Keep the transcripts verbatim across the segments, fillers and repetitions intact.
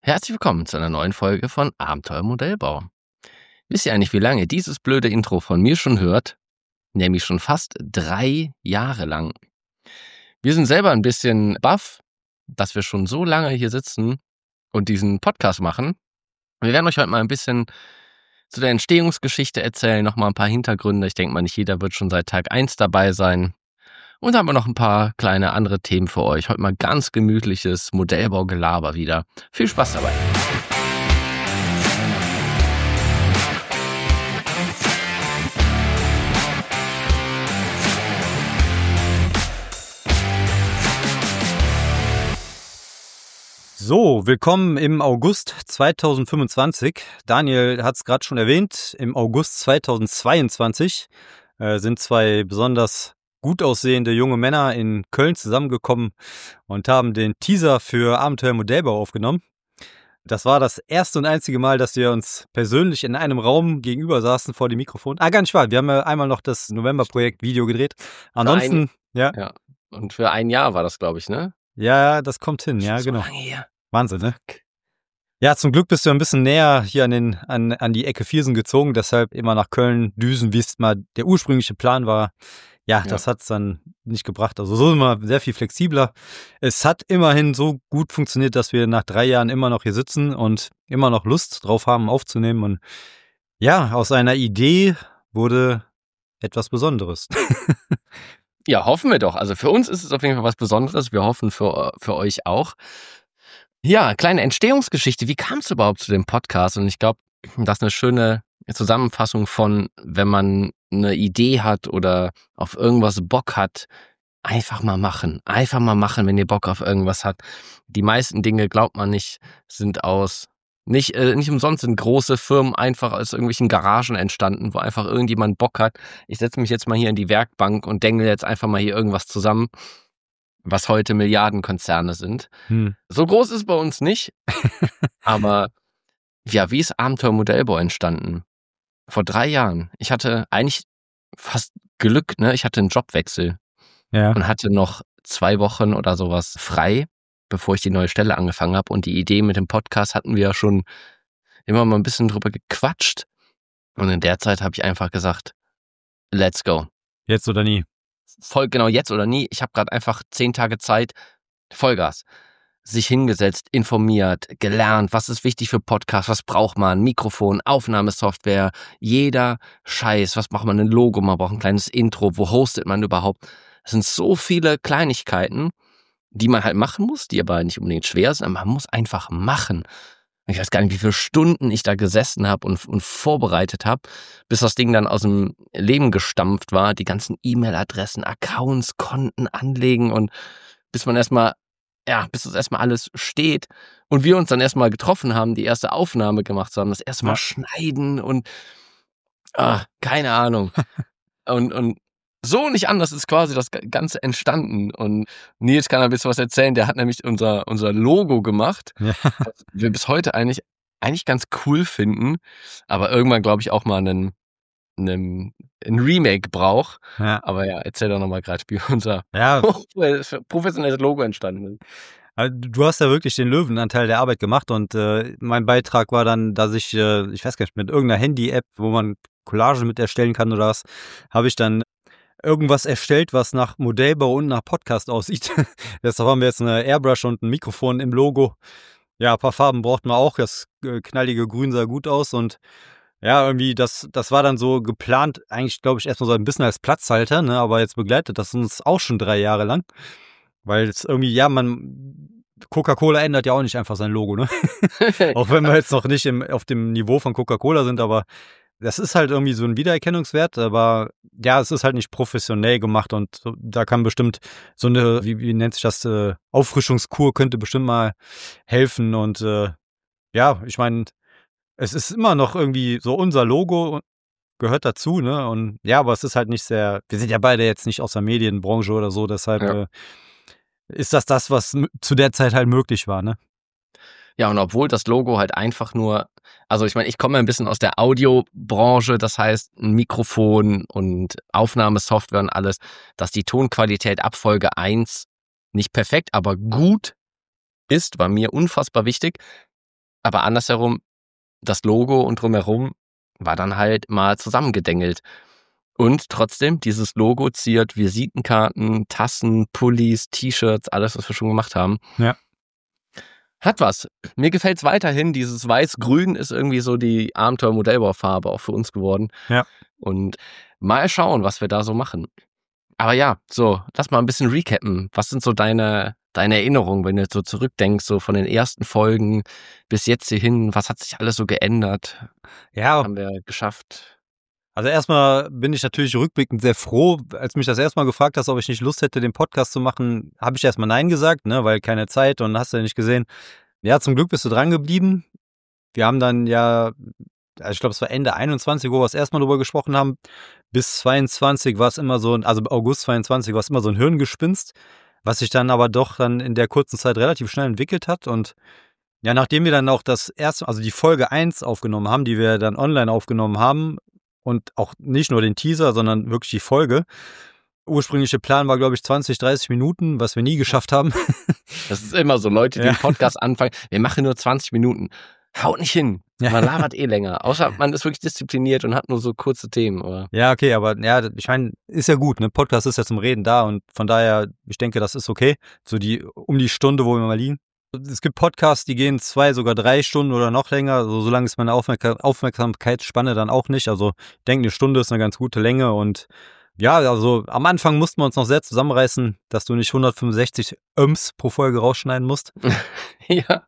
Herzlich willkommen zu einer neuen Folge von Abenteuer Modellbau. Wisst ihr eigentlich, wie lange dieses blöde Intro von mir schon hört? Nämlich schon fast drei Jahre lang. Wir sind selber ein bisschen baff, dass wir schon so lange hier sitzen und diesen Podcast machen. Wir werden euch heute mal ein bisschen zu der Entstehungsgeschichte erzählen, nochmal ein paar Hintergründe. Ich denke mal, nicht jeder wird schon seit Tag eins dabei sein. Und dann haben wir noch ein paar kleine andere Themen für euch. Heute mal ganz gemütliches Modellbaugelaber wieder. Viel Spaß dabei. So, willkommen im August zweitausendfünfundzwanzig. Daniel hat es gerade schon erwähnt, im August zweitausendzweiundzwanzig äh, sind zwei besonders gut aussehende junge Männer in Köln zusammengekommen und haben den Teaser für Abenteuer Modellbau aufgenommen. Das war das erste und einzige Mal, dass wir uns persönlich in einem Raum gegenüber saßen vor dem Mikrofon. Ah, gar nicht wahr, wir haben ja einmal noch das November-Projekt-Video gedreht. Ansonsten, ein, ja. ja. Und für ein Jahr war das, glaube ich, ne? Ja, das kommt hin, ja, so genau. Lange her. Wahnsinn, ne? Ja, zum Glück bist du ein bisschen näher hier an, den, an, an die Ecke Viersen gezogen, deshalb immer nach Köln düsen, wie es mal der ursprüngliche Plan war. Ja, ja. Das hat es dann nicht gebracht. Also so sind wir sehr viel flexibler. Es hat immerhin so gut funktioniert, dass wir nach drei Jahren immer noch hier sitzen und immer noch Lust drauf haben, aufzunehmen. Und ja, aus einer Idee wurde etwas Besonderes. Ja, hoffen wir doch. Also für uns ist es auf jeden Fall was Besonderes. Wir hoffen für, für euch auch. Ja, kleine Entstehungsgeschichte. Wie kam es überhaupt zu dem Podcast? Und ich glaube, das ist eine schöne Zusammenfassung von, wenn man eine Idee hat oder auf irgendwas Bock hat, einfach mal machen. Einfach mal machen, wenn ihr Bock auf irgendwas habt. Die meisten Dinge, glaubt man nicht, sind aus, nicht, äh, nicht umsonst sind große Firmen einfach aus irgendwelchen Garagen entstanden, wo einfach irgendjemand Bock hat. Ich setze mich jetzt mal hier in die Werkbank und dengle jetzt einfach mal hier irgendwas zusammen, was heute Milliardenkonzerne sind. Hm. So groß ist es bei uns nicht, aber ja, wie ist Abenteuer Modellbau entstanden? Vor drei Jahren. Ich hatte eigentlich fast Glück, ne? Ich hatte einen Jobwechsel ja. und hatte noch zwei Wochen oder sowas frei, bevor ich die neue Stelle angefangen habe. Und die Idee mit dem Podcast hatten wir ja schon immer mal ein bisschen drüber gequatscht. Und in der Zeit habe ich einfach gesagt, let's go. Jetzt oder nie. Voll genau, jetzt oder nie. Ich habe gerade einfach zehn Tage Zeit, Vollgas. Sich hingesetzt, informiert, gelernt, was ist wichtig für Podcasts, was braucht man, Mikrofon, Aufnahmesoftware, jeder Scheiß, was braucht man, ein Logo, man braucht ein kleines Intro, wo hostet man überhaupt? Es sind so viele Kleinigkeiten, die man halt machen muss, die aber nicht unbedingt schwer sind, aber man muss einfach machen. Ich weiß gar nicht, wie viele Stunden ich da gesessen habe und, und vorbereitet habe, bis das Ding dann aus dem Leben gestampft war, die ganzen E-Mail-Adressen, Accounts, Konten anlegen und bis man erstmal Ja, bis das erstmal alles steht und wir uns dann erstmal getroffen haben, die erste Aufnahme gemacht haben, das erste Mal ja. schneiden und ah, keine Ahnung. und, und so nicht anders ist quasi das Ganze entstanden. Und Nils kann ein bisschen was erzählen, der hat nämlich unser, unser Logo gemacht, ja. was wir bis heute eigentlich, eigentlich ganz cool finden, aber irgendwann glaube ich auch mal einen Einem, ein Remake braucht. Ja. Aber ja, erzähl doch nochmal gerade, wie unser ja. professionelles Logo entstanden ist. Also du hast ja wirklich den Löwenanteil der Arbeit gemacht und äh, mein Beitrag war dann, dass ich, äh, ich weiß gar nicht, mit irgendeiner Handy-App, wo man Collagen mit erstellen kann oder was, habe ich dann irgendwas erstellt, was nach Modellbau und nach Podcast aussieht. Deshalb haben wir jetzt eine Airbrush und ein Mikrofon im Logo. Ja, ein paar Farben brauchten wir auch. Das äh, knallige Grün sah gut aus und ja, irgendwie, das, das war dann so geplant, eigentlich glaube ich erstmal so ein bisschen als Platzhalter, ne, aber jetzt begleitet das uns auch schon drei Jahre lang, weil es irgendwie, ja, man, Coca-Cola ändert ja auch nicht einfach sein Logo, ne, auch wenn wir jetzt noch nicht im, auf dem Niveau von Coca-Cola sind, aber das ist halt irgendwie so ein Wiedererkennungswert, aber ja, es ist halt nicht professionell gemacht und so, da kann bestimmt so eine, wie, wie nennt sich das, äh, Auffrischungskur könnte bestimmt mal helfen und äh, ja, ich meine, es ist immer noch irgendwie so unser Logo, gehört dazu, ne? Und ja, aber es ist halt nicht sehr, wir sind ja beide jetzt nicht aus der Medienbranche oder so, deshalb ja. äh, ist das das, was m- zu der Zeit halt möglich war, ne? Ja, und obwohl das Logo halt einfach nur, also ich meine, ich komme ein bisschen aus der Audiobranche, das heißt ein Mikrofon und Aufnahmesoftware und alles, dass die Tonqualität ab Folge eins nicht perfekt, aber gut ist, war mir unfassbar wichtig. Aber andersherum, das Logo und drumherum war dann halt mal zusammengedengelt. Und trotzdem, dieses Logo ziert Visitenkarten, Tassen, Pullis, T-Shirts, alles, was wir schon gemacht haben. Ja. Hat was. Mir gefällt es weiterhin. Dieses Weiß-Grün ist irgendwie so die Abenteuer-Modellbaufarbe auch für uns geworden. Ja. Und mal schauen, was wir da so machen. Aber ja, so, lass mal ein bisschen recappen. Was sind so deine, deine Erinnerungen, wenn du so zurückdenkst, so von den ersten Folgen bis jetzt hierhin? Was hat sich alles so geändert? Ja. Was haben wir geschafft? Also erstmal bin ich natürlich rückblickend sehr froh. Als mich das erstmal gefragt hast, ob ich nicht Lust hätte, den Podcast zu machen, habe ich erstmal Nein gesagt, ne, weil keine Zeit und hast du ja nicht gesehen. Ja, zum Glück bist du dran geblieben. Wir haben dann ja, also ich glaube, es war Ende einundzwanzig, wo wir das erstmal drüber gesprochen haben. Bis zweiundzwanzig war es immer so, also August zweiundzwanzig war es immer so ein Hirngespinst, was sich dann aber doch dann in der kurzen Zeit relativ schnell entwickelt hat. Und ja, nachdem wir dann auch das erste, also die Folge eins aufgenommen haben, die wir dann online aufgenommen haben, und auch nicht nur den Teaser, sondern wirklich die Folge. Ursprüngliche Plan war, glaube ich, zwanzig, dreißig Minuten, was wir nie geschafft haben. Das ist immer so, Leute, die Ja. den Podcast anfangen, wir machen nur zwanzig Minuten. Haut nicht hin. Ja. Man labert eh länger. Außer man ist wirklich diszipliniert und hat nur so kurze Themen. Oder? Ja, okay, aber ja, ich meine, ist ja gut, ne? Podcast ist ja zum Reden da und von daher, ich denke, das ist okay. So die, um die Stunde, wo wir mal liegen. Es gibt Podcasts, die gehen zwei, sogar drei Stunden oder noch länger. Also, so lange ist meine Aufmerk- Aufmerksamkeitsspanne dann auch nicht. Also ich denke, eine Stunde ist eine ganz gute Länge. Und ja, also am Anfang mussten wir uns noch sehr zusammenreißen, dass du nicht hundertfünfundsechzig Öms pro Folge rausschneiden musst. Ja.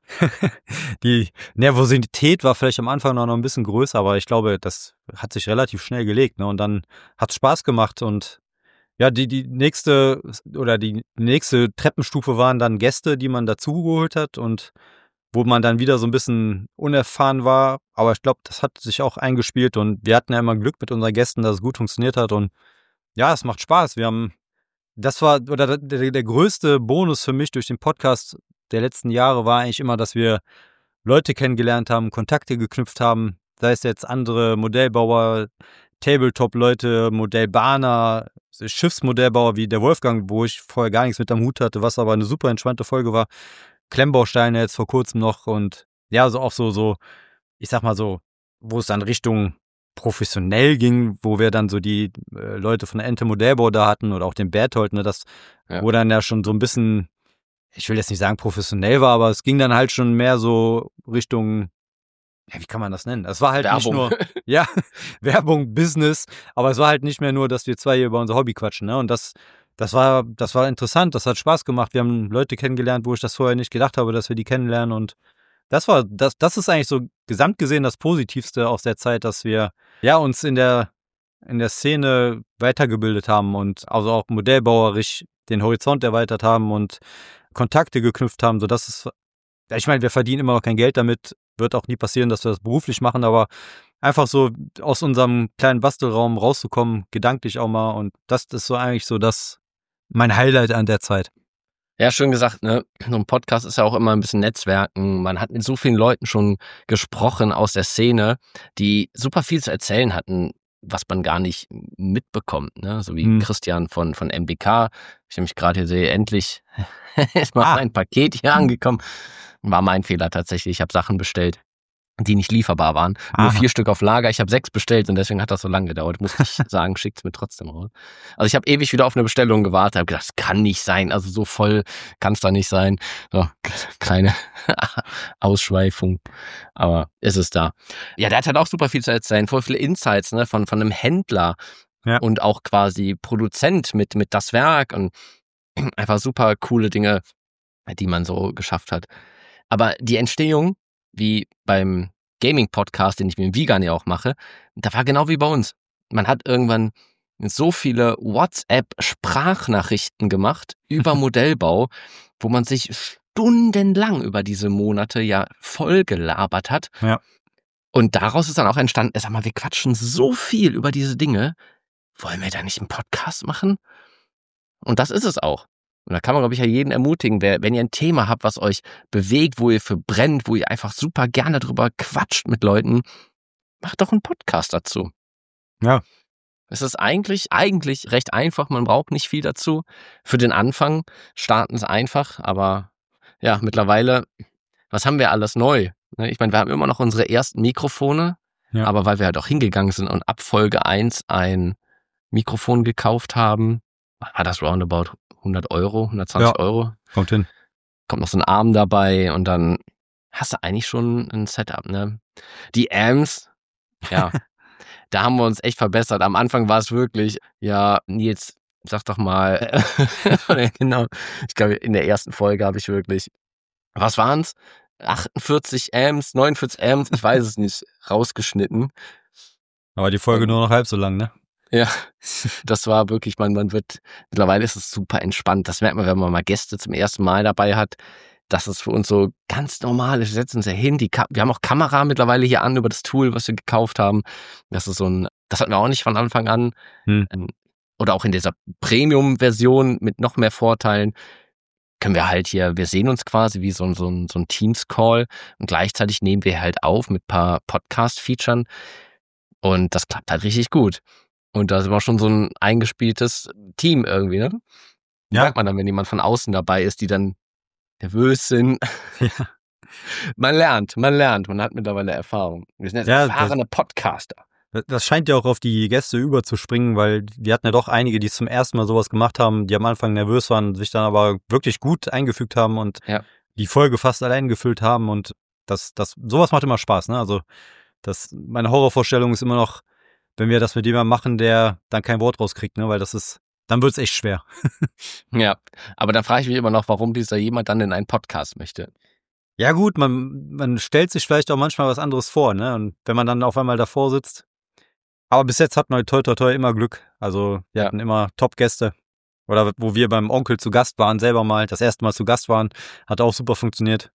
Die Nervosität war vielleicht am Anfang noch ein bisschen größer, aber ich glaube, das hat sich relativ schnell gelegt. Ne? Und dann hat es Spaß gemacht und ja, die, die nächste oder die nächste Treppenstufe waren dann Gäste, die man dazugeholt hat und wo man dann wieder so ein bisschen unerfahren war. Aber ich glaube, das hat sich auch eingespielt und wir hatten ja immer Glück mit unseren Gästen, dass es gut funktioniert hat. Und ja, es macht Spaß. Wir haben, das war, oder der, der größte Bonus für mich durch den Podcast der letzten Jahre war eigentlich immer, dass wir Leute kennengelernt haben, Kontakte geknüpft haben, sei es jetzt andere Modellbauer, Tabletop-Leute, Modellbahner, Schiffsmodellbauer wie der Wolfgang, wo ich vorher gar nichts mit am Hut hatte, was aber eine super entspannte Folge war. Klemmbausteine jetzt vor kurzem noch und ja, so auch so, so, ich sag mal so, wo es dann Richtung professionell ging, wo wir dann so die äh, Leute von der Ente Modellbau da hatten oder auch den Berthold, ne, das, ja. Wo dann ja schon so ein bisschen, ich will jetzt nicht sagen professionell war, aber es ging dann halt schon mehr so Richtung, ja, wie kann man das nennen? Es war halt Werbung. nicht nur, ja, Werbung, Business, aber es war halt nicht mehr nur, dass wir zwei hier über unser Hobby quatschen, ne? Und das, das war, das war interessant, das hat Spaß gemacht. Wir haben Leute kennengelernt, wo ich das vorher nicht gedacht habe, dass wir die kennenlernen und das war, das, das ist eigentlich so gesamt gesehen das Positivste aus der Zeit, dass wir, ja, uns in der, in der Szene weitergebildet haben und also auch modellbauerisch den Horizont erweitert haben und Kontakte geknüpft haben, sodass es, ich meine, wir verdienen immer noch kein Geld damit, wird auch nie passieren, dass wir das beruflich machen, aber einfach so aus unserem kleinen Bastelraum rauszukommen, gedanklich auch mal und das ist so eigentlich so das, mein Highlight an der Zeit. Ja, schön gesagt, ne? So ein Podcast ist ja auch immer ein bisschen Netzwerken. Man hat mit so vielen Leuten schon gesprochen aus der Szene, die super viel zu erzählen hatten, was man gar nicht mitbekommt, ne? So wie hm. Christian von, von M B K. Ich nämlich gerade hier sehe, endlich ist mal ah. mein Paket hier angekommen. War mein Fehler tatsächlich. Ich habe Sachen bestellt, die nicht lieferbar waren. Aha. Nur vier Stück auf Lager. Ich habe sechs bestellt und deswegen hat das so lange gedauert. Musste ich sagen, schickt's mir trotzdem raus. Also ich habe ewig wieder auf eine Bestellung gewartet. Habe gedacht, das kann nicht sein. Also so voll kann es da nicht sein. So, kleine Ausschweifung. Aber ist es da. Ja, der hat halt auch super viel zu erzählen. Voll viele Insights, ne, von, von einem Händler. Ja. Und auch quasi Produzent mit, mit das Werk und einfach super coole Dinge, die man so geschafft hat. Aber die Entstehung, wie beim Gaming-Podcast, den ich mit dem Vegan ja auch mache, da war genau wie bei uns. Man hat irgendwann so viele WhatsApp-Sprachnachrichten gemacht über Modellbau, wo man sich stundenlang über diese Monate ja voll gelabert hat. Ja. Und daraus ist dann auch entstanden, sag mal, wir quatschen so viel über diese Dinge, wollen wir da nicht einen Podcast machen? Und das ist es auch. Und da kann man, glaube ich, ja jeden ermutigen, wer, wenn ihr ein Thema habt, was euch bewegt, wo ihr für brennt, wo ihr einfach super gerne drüber quatscht mit Leuten, macht doch einen Podcast dazu. Ja. Es ist eigentlich, eigentlich recht einfach, man braucht nicht viel dazu. Für den Anfang starten es einfach, aber ja, mittlerweile, was haben wir alles neu? Ne, ich meine, wir haben immer noch unsere ersten Mikrofone, Ja. aber weil wir halt auch hingegangen sind und ab Folge eins ein Mikrofon gekauft haben, war das roundabout hundert Euro, hundertzwanzig Ja. Euro. Kommt hin. Kommt noch so ein Arm dabei und dann hast du eigentlich schon ein Setup, ne? Die Amps, ja, da haben wir uns echt verbessert. Am Anfang war es wirklich, ja, Nils, sag doch mal, genau, ich glaube, in der ersten Folge habe ich wirklich, was waren's? achtundvierzig Amps, neunundvierzig Amps, ich weiß es nicht, rausgeschnitten. Aber die Folge Und- nur noch halb so lang, ne? Ja, das war wirklich, man, man wird, mittlerweile ist es super entspannt. Das merkt man, wenn man mal Gäste zum ersten Mal dabei hat. Das ist für uns so ganz normal. Wir setzen uns ja hin. Die Ka- wir haben auch Kamera mittlerweile hier an über das Tool, was wir gekauft haben. Das ist so ein, das hatten wir auch nicht von Anfang an. Hm. Ähm, Oder auch in dieser Premium-Version mit noch mehr Vorteilen können wir halt hier, wir sehen uns quasi wie so ein, so ein, so ein Teams-Call und gleichzeitig nehmen wir halt auf mit ein paar Podcast-Featuren und das klappt halt richtig gut. Und da sind wir schon so ein eingespieltes Team irgendwie, ne? Ja. Merkt man dann, wenn jemand von außen dabei ist, die dann nervös sind. Ja. Man lernt, man lernt, man hat mittlerweile Erfahrung. Wir sind jetzt Ja, erfahrene Podcaster. Das scheint ja auch auf die Gäste überzuspringen, weil wir hatten ja doch einige, die zum ersten Mal sowas gemacht haben, die am Anfang nervös waren, sich dann aber wirklich gut eingefügt haben und Ja. die Folge fast allein gefüllt haben und das, das, sowas macht immer Spaß, ne? Also, das, meine Horrorvorstellung ist immer noch, wenn wir das mit jemandem machen, der dann kein Wort rauskriegt, ne? Weil das ist, dann wird's echt schwer. Ja, aber dann frage ich mich immer noch, warum dieser jemand dann in einen Podcast möchte. Ja gut, man, man stellt sich vielleicht auch manchmal was anderes vor, ne? Und wenn man dann auf einmal davor sitzt. Aber bis jetzt hat man toi toi toi immer Glück. Also wir Ja. hatten immer Top-Gäste. Oder wo wir beim Onkel zu Gast waren, selber mal das erste Mal zu Gast waren, hat auch super funktioniert.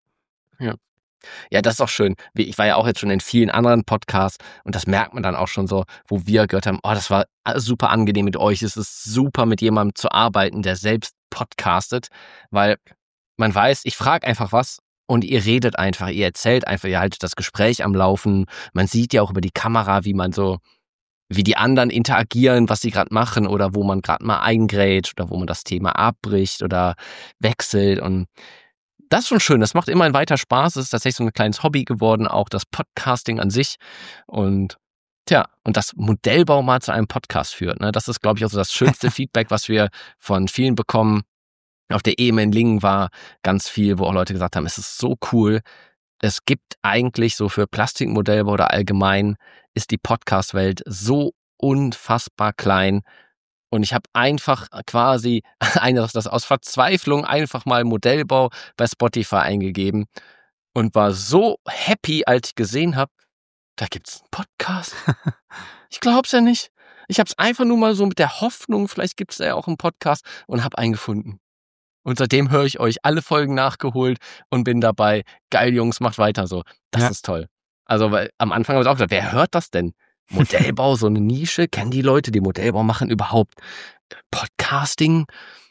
Ja, das ist auch schön. Wie- Ich war ja auch jetzt schon in vielen anderen Podcasts und das merkt man dann auch schon so, wo wir gehört haben, oh, das war super angenehm mit euch. Es ist super mit jemandem zu arbeiten, der selbst podcastet, weil man weiß, ich frage einfach was und ihr redet einfach, ihr erzählt einfach, ihr haltet das Gespräch am Laufen. Man sieht ja auch über die Kamera, wie man so, wie die anderen interagieren, was sie gerade machen oder wo man gerade mal eingrätscht oder wo man das Thema abbricht oder wechselt und das ist schon schön. Das macht immerhin weiter Spaß. Es ist tatsächlich so ein kleines Hobby geworden, auch das Podcasting an sich. Und tja, und das Modellbau mal zu einem Podcast führt. Ne? Das ist, glaube ich, auch so das schönste Feedback, was wir von vielen bekommen. Auf der E M in Lingen war ganz viel, wo auch Leute gesagt haben, es ist so cool. Es gibt eigentlich so für Plastikmodellbau oder allgemein ist die Podcast-Welt so unfassbar klein. Und ich habe einfach quasi eine, das aus Verzweiflung einfach mal Modellbau bei Spotify eingegeben und war so happy, als ich gesehen habe, da gibt's einen Podcast. Ich glaub's ja nicht. Ich habe es einfach nur mal so mit der Hoffnung, vielleicht gibt's da ja auch einen Podcast und habe einen gefunden. Und seitdem höre ich euch alle Folgen nachgeholt und bin dabei. Geil, Jungs, macht weiter so. Das Ja. ist toll. Also, weil am Anfang habe ich auch gedacht, wer hört das denn? Modellbau, so eine Nische, kennen die Leute, die Modellbau machen, überhaupt Podcasting?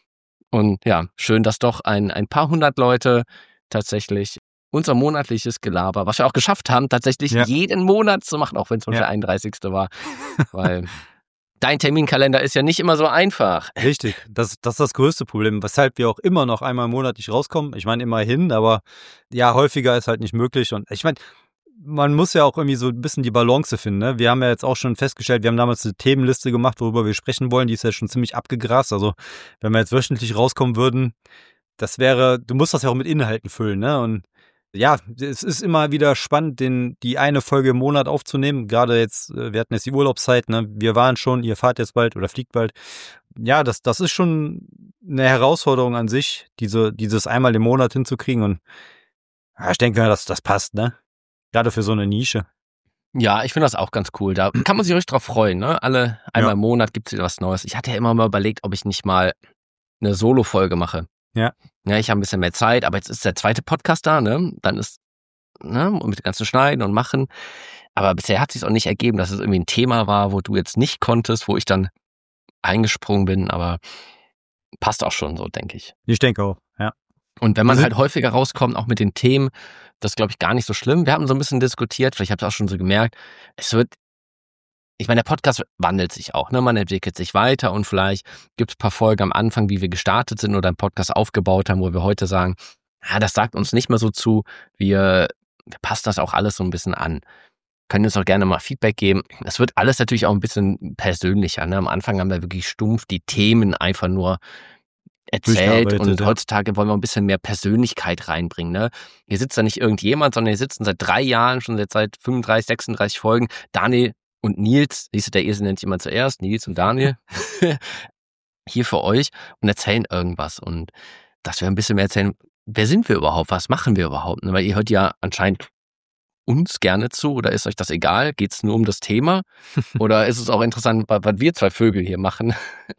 Und ja, schön, dass doch ein, ein paar hundert Leute tatsächlich unser monatliches Gelaber, was wir auch geschafft haben, tatsächlich Ja. jeden Monat zu machen, auch wenn es schon Ja. der einunddreißigste war. Weil dein Terminkalender ist ja nicht immer so einfach. Richtig, das, das ist das größte Problem, weshalb wir auch immer noch einmal monatlich rauskommen. Ich meine, immerhin, aber ja, häufiger ist halt nicht möglich. Und ich meine, man muss ja auch irgendwie so ein bisschen die Balance finden. Ne? Wir haben ja jetzt auch schon festgestellt, wir haben damals eine Themenliste gemacht, worüber wir sprechen wollen. Die ist ja schon ziemlich abgegrast. Also wenn wir jetzt wöchentlich rauskommen würden, das wäre, du musst das ja auch mit Inhalten füllen. Ne? Und ja, es ist immer wieder spannend, den, die eine Folge im Monat aufzunehmen. Gerade jetzt, äh, wir hatten jetzt die Urlaubszeit, ne? Wir waren schon, ihr fahrt jetzt bald oder fliegt bald. Ja, das, das ist schon eine Herausforderung an sich, diese, dieses einmal im Monat hinzukriegen. Und ja, ich denke, das, das passt, ne? Gerade für so eine Nische. Ja, ich finde das auch ganz cool. Da kann man sich ruhig drauf freuen. Ne? Alle einmal Ja. im Monat gibt es wieder was Neues. Ich hatte ja immer mal überlegt, ob ich nicht mal eine Solo-Folge mache. Ja. Ja, ich habe ein bisschen mehr Zeit, aber jetzt ist der zweite Podcast da, ne? Dann ist, ne, mit dem ganzen Schneiden und Machen. Aber bisher hat es sich auch nicht ergeben, dass es irgendwie ein Thema war, wo du jetzt nicht konntest, wo ich dann eingesprungen bin, aber passt auch schon so, denke ich. Ich denke auch, ja. Und wenn man Wir halt häufiger rauskommt, auch mit den Themen, das ist, glaube ich, gar nicht so schlimm. Wir haben so ein bisschen diskutiert, vielleicht habt ihr auch schon so gemerkt, es wird, ich meine, der Podcast wandelt sich auch, ne? Man entwickelt sich weiter und vielleicht gibt es ein paar Folgen am Anfang, wie wir gestartet sind oder einen Podcast aufgebaut haben, wo wir heute sagen, ja, das sagt uns nicht mehr so zu. Wir wir passen das auch alles so ein bisschen an. Können uns auch gerne mal Feedback geben. Es wird alles natürlich auch ein bisschen persönlicher. Ne? Am Anfang haben wir wirklich stumpf die Themen einfach nur erzählt und ja. heutzutage wollen wir ein bisschen mehr Persönlichkeit reinbringen. Ne? Hier sitzt da nicht irgendjemand, sondern hier sitzen seit drei Jahren, schon seit, seit fünfunddreißig, sechsunddreißig Folgen, Daniel und Nils, siehst du, der Esel nennt jemand zuerst, Nils und Daniel, hier für euch und erzählen irgendwas. Und dass wir ein bisschen mehr erzählen, wer sind wir überhaupt, was machen wir überhaupt? Weil ihr hört ja anscheinend uns gerne zu, oder ist euch das egal? Geht es nur um das Thema? Oder ist es auch interessant, was wir zwei Vögel hier machen?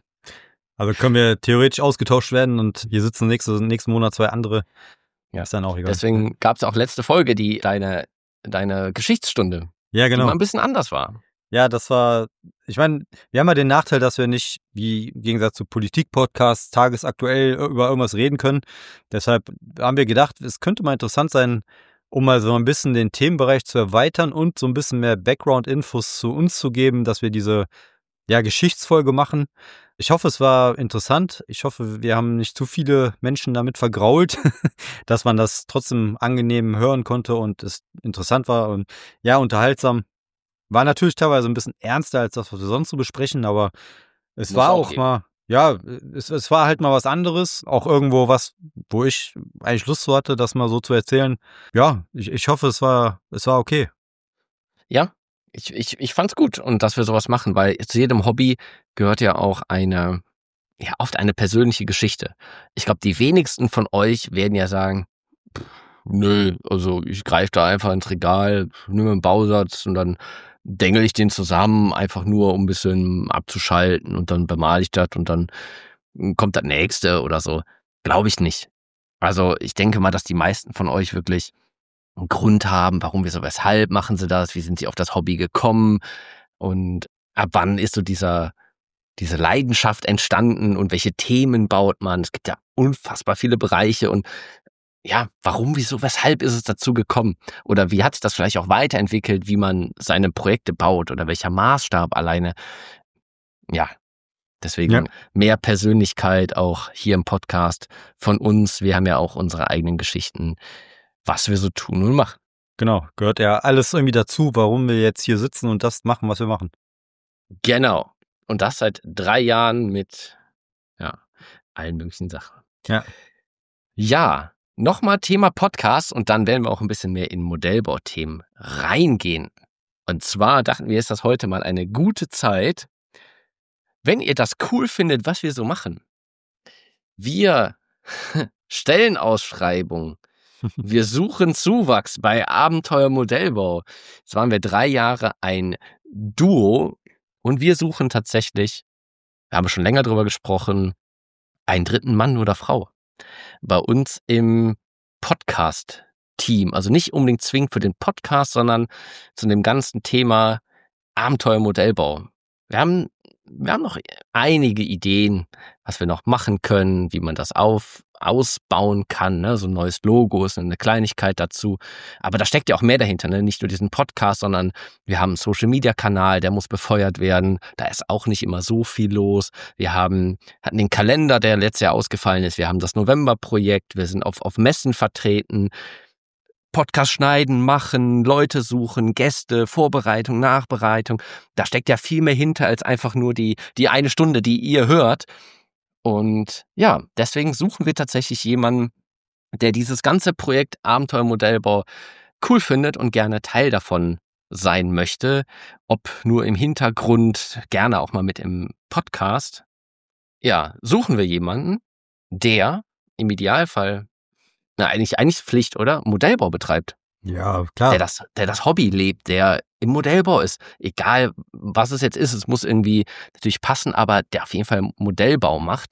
Also können wir theoretisch ausgetauscht werden und hier sitzen nächste, nächsten Monat zwei andere. Ja. Ist dann auch egal. Deswegen gab es auch letzte Folge, die deine, deine Geschichtsstunde, ja, genau. die mal ein bisschen anders war. Ja, das war, ich meine, wir haben ja den Nachteil, dass wir nicht, wie im Gegensatz zu Politik-Podcasts, tagesaktuell über irgendwas reden können. Deshalb haben wir gedacht, es könnte mal interessant sein, um mal so ein bisschen den Themenbereich zu erweitern und so ein bisschen mehr Background-Infos zu uns zu geben, dass wir diese ja, Geschichtsfolge machen. Ich hoffe, es war interessant. Ich hoffe, wir haben nicht zu viele Menschen damit vergrault, dass man das trotzdem angenehm hören konnte und es interessant war und ja, unterhaltsam. War natürlich teilweise ein bisschen ernster als das, was wir sonst so besprechen, aber es Muss war auch auch geben. mal, ja, es, es war halt mal was anderes. Auch irgendwo was, wo ich eigentlich Lust zu hatte, das mal so zu erzählen. Ja, ich, ich hoffe, es war, es war okay. Ja, ich, ich, ich fand's gut und dass wir sowas machen, weil zu jedem Hobby gehört ja auch eine, ja, oft eine persönliche Geschichte. Ich glaube, die wenigsten von euch werden ja sagen, pff, nö, also ich greife da einfach ins Regal, nehme einen Bausatz und dann dengel ich den zusammen, einfach nur um ein bisschen abzuschalten und dann bemale ich das und dann kommt das nächste oder so. Glaube ich nicht. Also ich denke mal, dass die meisten von euch wirklich einen Grund haben, warum, wieso, weshalb machen sie das, wie sind sie auf das Hobby gekommen und ab wann ist so dieser, diese Leidenschaft entstanden und welche Themen baut man. Es gibt ja unfassbar viele Bereiche und ja, warum, wieso, weshalb ist es dazu gekommen? Oder wie hat sich das vielleicht auch weiterentwickelt, wie man seine Projekte baut oder welcher Maßstab alleine? Ja, deswegen Ja. mehr Persönlichkeit auch hier im Podcast von uns. Wir haben ja auch unsere eigenen Geschichten, was wir so tun und machen. Genau, gehört ja alles irgendwie dazu, warum wir jetzt hier sitzen und das machen, was wir machen. Genau. Und das seit drei Jahren mit ja, allen möglichen Sachen. Ja. Ja, nochmal Thema Podcast und dann werden wir auch ein bisschen mehr in Modellbauthemen reingehen. Und zwar dachten wir, ist das heute mal eine gute Zeit, wenn ihr das cool findet, was wir so machen. Wir Stellenausschreibung. Wir suchen Zuwachs bei Abenteuer Modellbau. Jetzt waren wir drei Jahre ein Duo und wir suchen tatsächlich, wir haben schon länger drüber gesprochen, einen dritten Mann oder Frau. Bei uns im Podcast-Team. Also nicht unbedingt zwingend für den Podcast, sondern zu dem ganzen Thema Abenteuer Modellbau. Wir haben, wir haben noch einige Ideen, was wir noch machen können, wie man das auf, ausbauen kann. Ne? So ein neues Logo ist eine Kleinigkeit dazu. Aber da steckt ja auch mehr dahinter. Ne? Nicht nur diesen Podcast, sondern wir haben einen Social-Media-Kanal, der muss befeuert werden. Da ist auch nicht immer so viel los. Wir haben, hatten den Kalender, der letztes Jahr ausgefallen ist. Wir haben das November-Projekt. Wir sind auf, auf Messen vertreten. Podcast schneiden, machen, Leute suchen, Gäste, Vorbereitung, Nachbereitung. Da steckt ja viel mehr hinter als einfach nur die, die eine Stunde, die ihr hört. Und ja, deswegen suchen wir tatsächlich jemanden, der dieses ganze Projekt Abenteuermodellbau cool findet und gerne Teil davon sein möchte. Ob nur im Hintergrund, gerne auch mal mit im Podcast. Ja, suchen wir jemanden, der im Idealfall Na, eigentlich, eigentlich Pflicht, oder? Modellbau betreibt. Ja, klar. Der das, der das Hobby lebt, der im Modellbau ist. Egal, was es jetzt ist, es muss irgendwie natürlich passen, aber der auf jeden Fall Modellbau macht.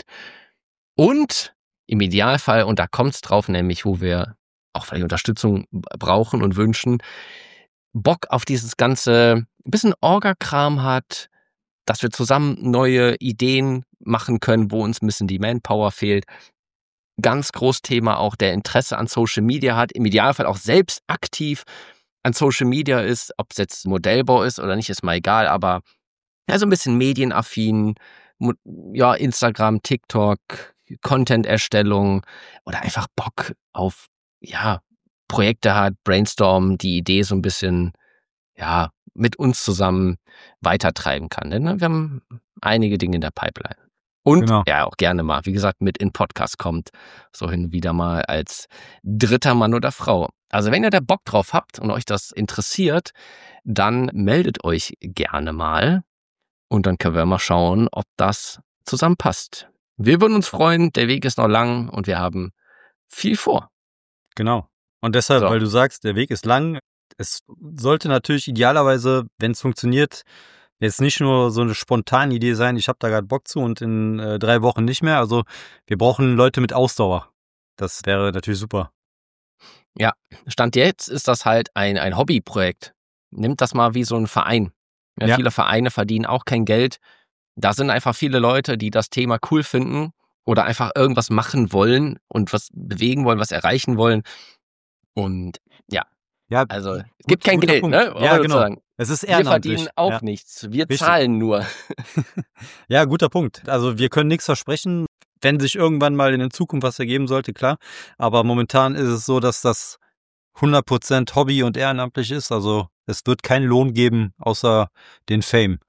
Und im Idealfall, und da kommt es drauf, nämlich wo wir auch vielleicht Unterstützung brauchen und wünschen, Bock auf dieses ganze bisschen Orga-Kram hat, dass wir zusammen neue Ideen machen können, wo uns ein bisschen die Manpower fehlt. Ganz groß Thema auch, der Interesse an Social Media hat, im Idealfall auch selbst aktiv an Social Media ist, ob es jetzt Modellbau ist oder nicht, ist mal egal, aber ja, so ein bisschen medienaffin, ja, Instagram, TikTok, Content-Erstellung oder einfach Bock auf, ja, Projekte hat, brainstormen, die Idee so ein bisschen, ja, mit uns zusammen weitertreiben kann. Denn ne, wir haben einige Dinge in der Pipeline. Und Genau. ja, auch gerne mal, wie gesagt, mit in Podcast kommt, so hin und wieder mal als dritter Mann oder Frau. Also wenn ihr da Bock drauf habt und euch das interessiert, dann meldet euch gerne mal und dann können wir mal schauen, ob das zusammenpasst. Wir würden uns freuen, der Weg ist noch lang und wir haben viel vor. Genau. Und deshalb, So. weil du sagst, der Weg ist lang, es sollte natürlich idealerweise, wenn es funktioniert, jetzt nicht nur so eine spontane Idee sein, ich habe da gerade Bock zu und in äh, drei Wochen nicht mehr. Also wir brauchen Leute mit Ausdauer. Das wäre natürlich super. Ja, Stand jetzt ist das halt ein, ein Hobbyprojekt. Nimmt das mal wie so ein Verein. Ja, Ja. Viele Vereine verdienen auch kein Geld. Da sind einfach viele Leute, die das Thema cool finden oder einfach irgendwas machen wollen und was bewegen wollen, was erreichen wollen. Und ja, Ja, also es gut- gibt kein guter Geld, Punkt. ne? Ja, Oder genau. sozusagen. Es ist Wir ehrenamtlich. verdienen auch Ja. nichts. Wir Richtig. zahlen nur. Ja, guter Punkt. Also wir können nichts versprechen. Wenn sich irgendwann mal in der Zukunft was ergeben sollte, klar. Aber momentan ist es so, dass das hundert Prozent Hobby und ehrenamtlich ist. Also es wird keinen Lohn geben, außer den Fame.